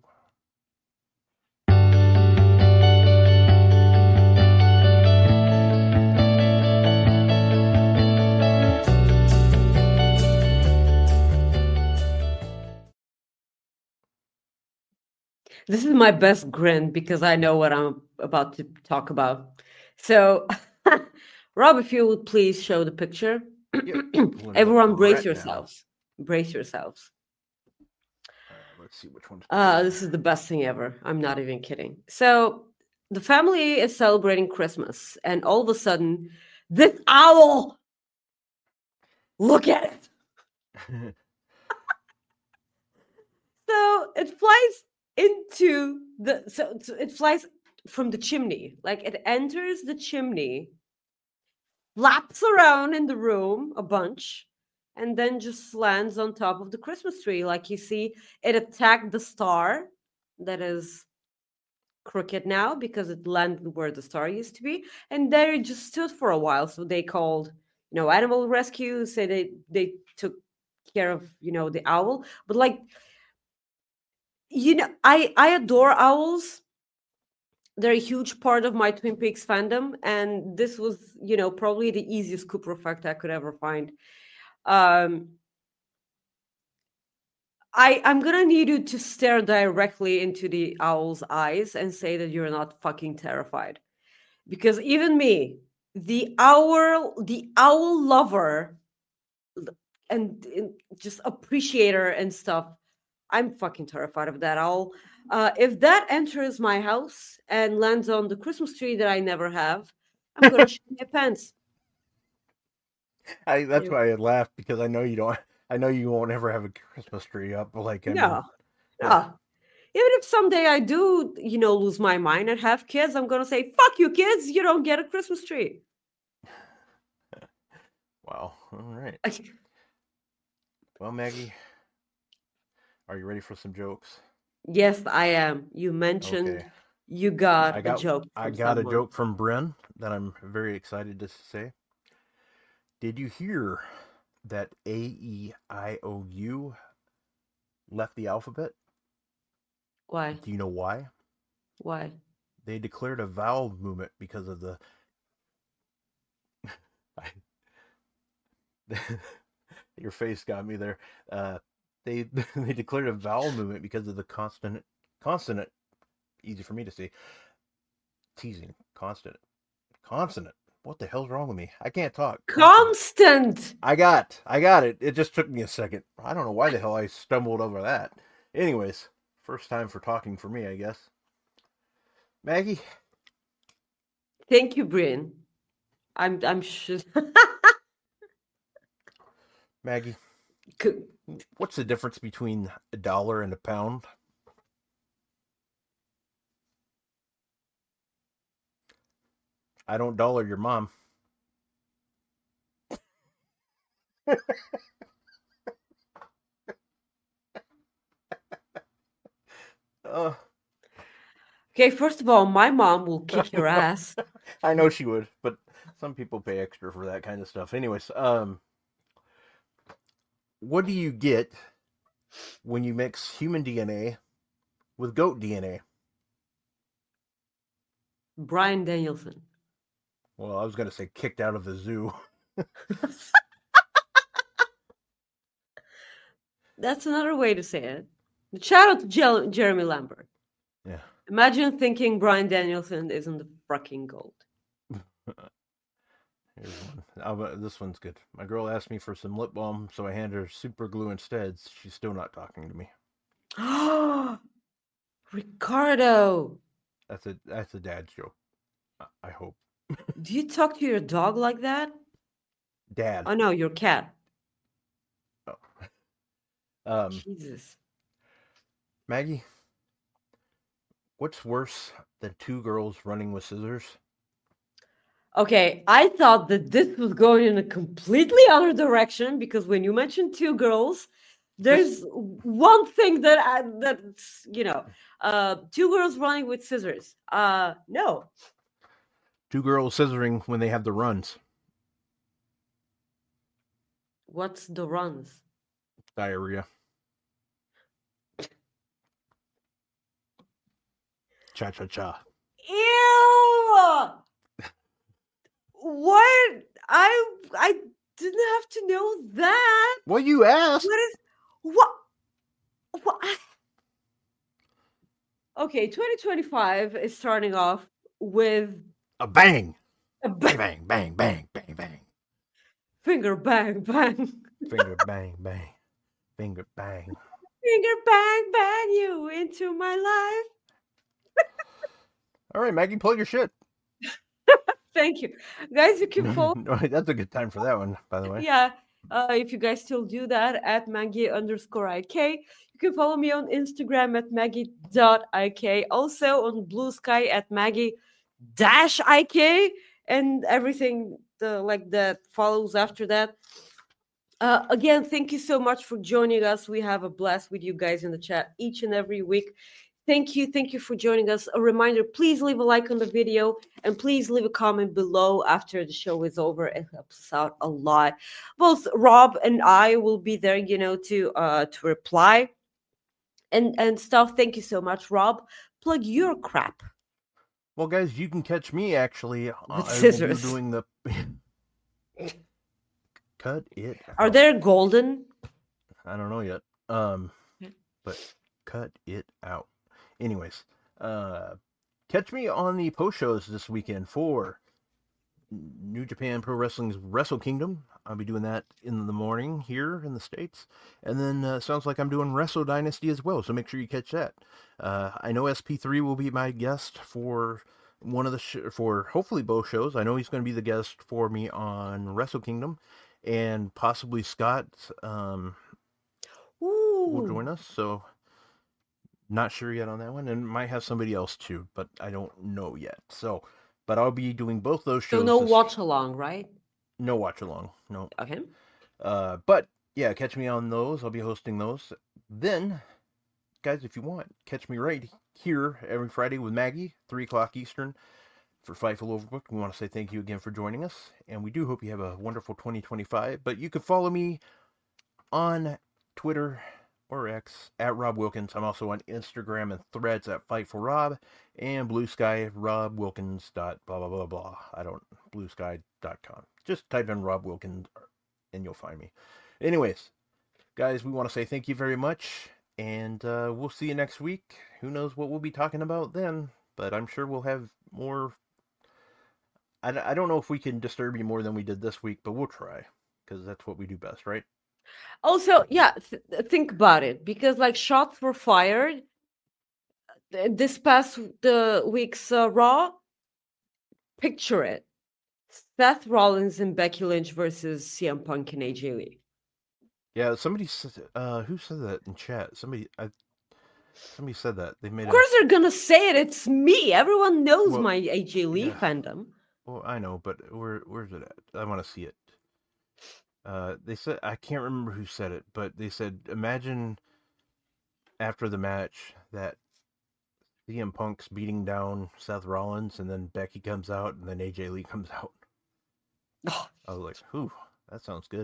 This is my best grin because I know what I'm about to talk about. So, Rob, if you would please show the picture. Everyone brace yourselves. Now. Brace yourselves. Let's see which one. This is the best thing ever. I'm not even kidding. So, the family is celebrating Christmas, and all of a sudden, this owl, look at it. So, it flies into so it flies from the chimney, like it enters the chimney, flaps around in the room a bunch, and then just lands on top of the Christmas tree. Like you see, it attacked the star that is crooked now because it landed where the star used to be, and there it just stood for a while. So they called, animal rescue, say they took care of, the owl, but like. I adore owls. They're a huge part of my Twin Peaks fandom, and this was, probably the easiest Cooper Effect I could ever find. I'm gonna need you to stare directly into the owl's eyes and say that you're not fucking terrified, because even me, the owl lover, and just appreciator and stuff, I'm fucking terrified of that owl. If that enters my house and lands on the Christmas tree that I never have, I'm gonna shit my pants. That's why I laughed, because I know you don't. I know you won't ever have a Christmas tree up. Like, I mean, No, yeah. no. Even if someday I do, lose my mind and have kids, I'm gonna say, "Fuck you, kids! You don't get a Christmas tree." Wow. All right. Well, Maggie, are you ready for some jokes? Yes, I am. You mentioned Okay. you got I got a joke. I From got a someone. joke from Bren that I'm very excited to say. Did you hear that AEIOU left the alphabet? Why? Do you know why? Why? They declared a vowel movement because of the. Your face got me there. They they declared a vowel movement because of the consonant. Easy for me to say. Teasing consonant. What the hell's wrong with me? I can't talk. Constant. I got it. It just took me a second. I don't know why the hell I stumbled over that. Anyways, first time for talking for me, I guess. Maggie. Thank you, Brian. I'm sure. Maggie, what's the difference between $1 and £1? I don't dollar your mom. Okay, first of all, my mom will kick your ass. I know she would, but some people pay extra for that kind of stuff. Anyways, what do you get when you mix human DNA with goat DNA? Bryan Danielson. Well, I was going to say kicked out of the zoo. That's another way to say it. Shout out to Jeremy Lambert. Yeah. Imagine thinking Bryan Danielson isn't the fucking gold. Here's one. This one's good. My girl asked me for some lip balm, so I handed her super glue instead. She's still not talking to me. Ricardo. That's a dad's joke. I hope. Do you talk to your dog like that? Dad. Oh no, your cat. Oh. Jesus. Maggie, what's worse than two girls running with scissors? Okay, I thought that this was going in a completely other direction, because when you mentioned two girls, there's one thing that's two girls running with scissors. No. Two girls scissoring when they have the runs. What's the runs? Diarrhea. Cha-cha-cha. Ew! What? I didn't have to know that. Well, you asked. What? Okay, 2025 is starting off with a bang. A bang, bang, bang, bang, bang, bang. Finger bang, bang. Finger bang, bang. Finger bang. Finger bang, bang you into my life. All right, Maggie, plug your shit. Thank you. Guys, you can follow. That's a good time for that one, by the way. Yeah. If you guys still do that, at Maggie_IK. You can follow me on Instagram at Maggie.IK. Also on Blue Sky at Maggie-IK. And everything that follows after that. Again, thank you so much for joining us. We have a blast with you guys in the chat each and every week. Thank you for joining us. A reminder, please leave a like on the video and please leave a comment below after the show is over. It helps us out a lot. Both Rob and I will be there, to reply and stuff. Thank you so much, Rob. Plug your crap. Well, guys, you can catch me actually with scissors. Doing the cut it out. Are they golden? I don't know yet. But cut it out. Anyways, catch me on the post shows this weekend for New Japan Pro Wrestling's Wrestle Kingdom. I'll be doing that in the morning here in the States. And then sounds like I'm doing Wrestle Dynasty as well, so make sure you catch that. I know SP3 will be my guest for one of the for hopefully both shows. I know he's going to be the guest for me on Wrestle Kingdom, and possibly Scott will join us. So not sure yet on that one, and might have somebody else too, but I don't know yet. So, but I'll be doing both those shows. So no watch along, right? No watch along. No. Okay. But yeah, catch me on those. I'll be hosting those. Then, guys, if you want, catch me right here every Friday with Maggie, 3 o'clock Eastern, for Fightful Overbooked. We want to say thank you again for joining us, and we do hope you have a wonderful 2025. But you can follow me on Twitter or X at Rob Wilkins. I'm also on Instagram and Threads at FightfulRob, and Blue Sky, robwilkins.blah. bluesky.com. Just type in Rob Wilkins and you'll find me. Anyways, guys, we want to say thank you very much, and we'll see you next week. Who knows what we'll be talking about then, but I'm sure we'll have more. I don't know if we can disturb you more than we did this week, but we'll try, because that's what we do best, right? Also, yeah, think about it, because like shots were fired this past the week's Raw. Picture it: Seth Rollins and Becky Lynch versus CM Punk and AJ Lee. Yeah, somebody said. Who said that in chat? Somebody said that they made. Of course, they're gonna say it. It's me. Everyone knows my AJ Lee fandom. Well, I know, but where's it at? I want to see it. They said, I can't remember who said it, but they said, imagine after the match that CM Punk's beating down Seth Rollins, and then Becky comes out, and then AJ Lee comes out. I was like, "Whew, that sounds good."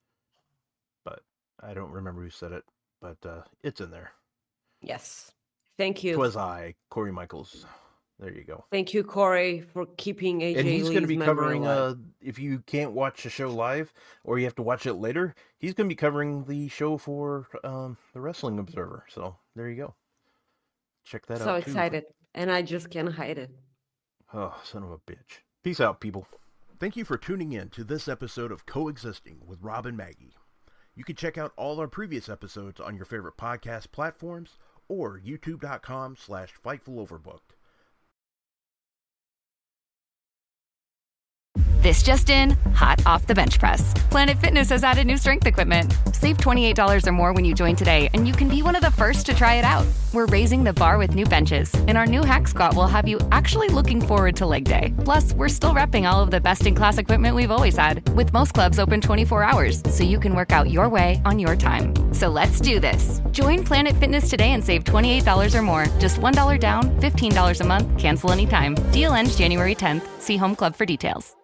But I don't remember who said it, but it's in there. Yes. Thank you. 'Twas I, Corey Michaels. There you go. Thank you, Corey, for keeping AJ Lee's memory alive. And he's going to be covering, if you can't watch the show live, or you have to watch it later, he's going to be covering the show for the Wrestling Observer. So there you go. Check that out. So excited. And I just can't hide it. Oh, son of a bitch. Peace out, people. Thank you for tuning in to this episode of Coexisting with Rob and Maggie. You can check out all our previous episodes on your favorite podcast platforms or youtube.com/FightfulOverbooked. This just in, hot off the bench press. Planet Fitness has added new strength equipment. Save $28 or more when you join today, and you can be one of the first to try it out. We're raising the bar with new benches, and our new hack squat will have you actually looking forward to leg day. Plus, we're still repping all of the best-in-class equipment we've always had, with most clubs open 24 hours, so you can work out your way on your time. So let's do this. Join Planet Fitness today and save $28 or more. Just $1 down, $15 a month, cancel anytime. Deal ends January 10th. See Home Club for details.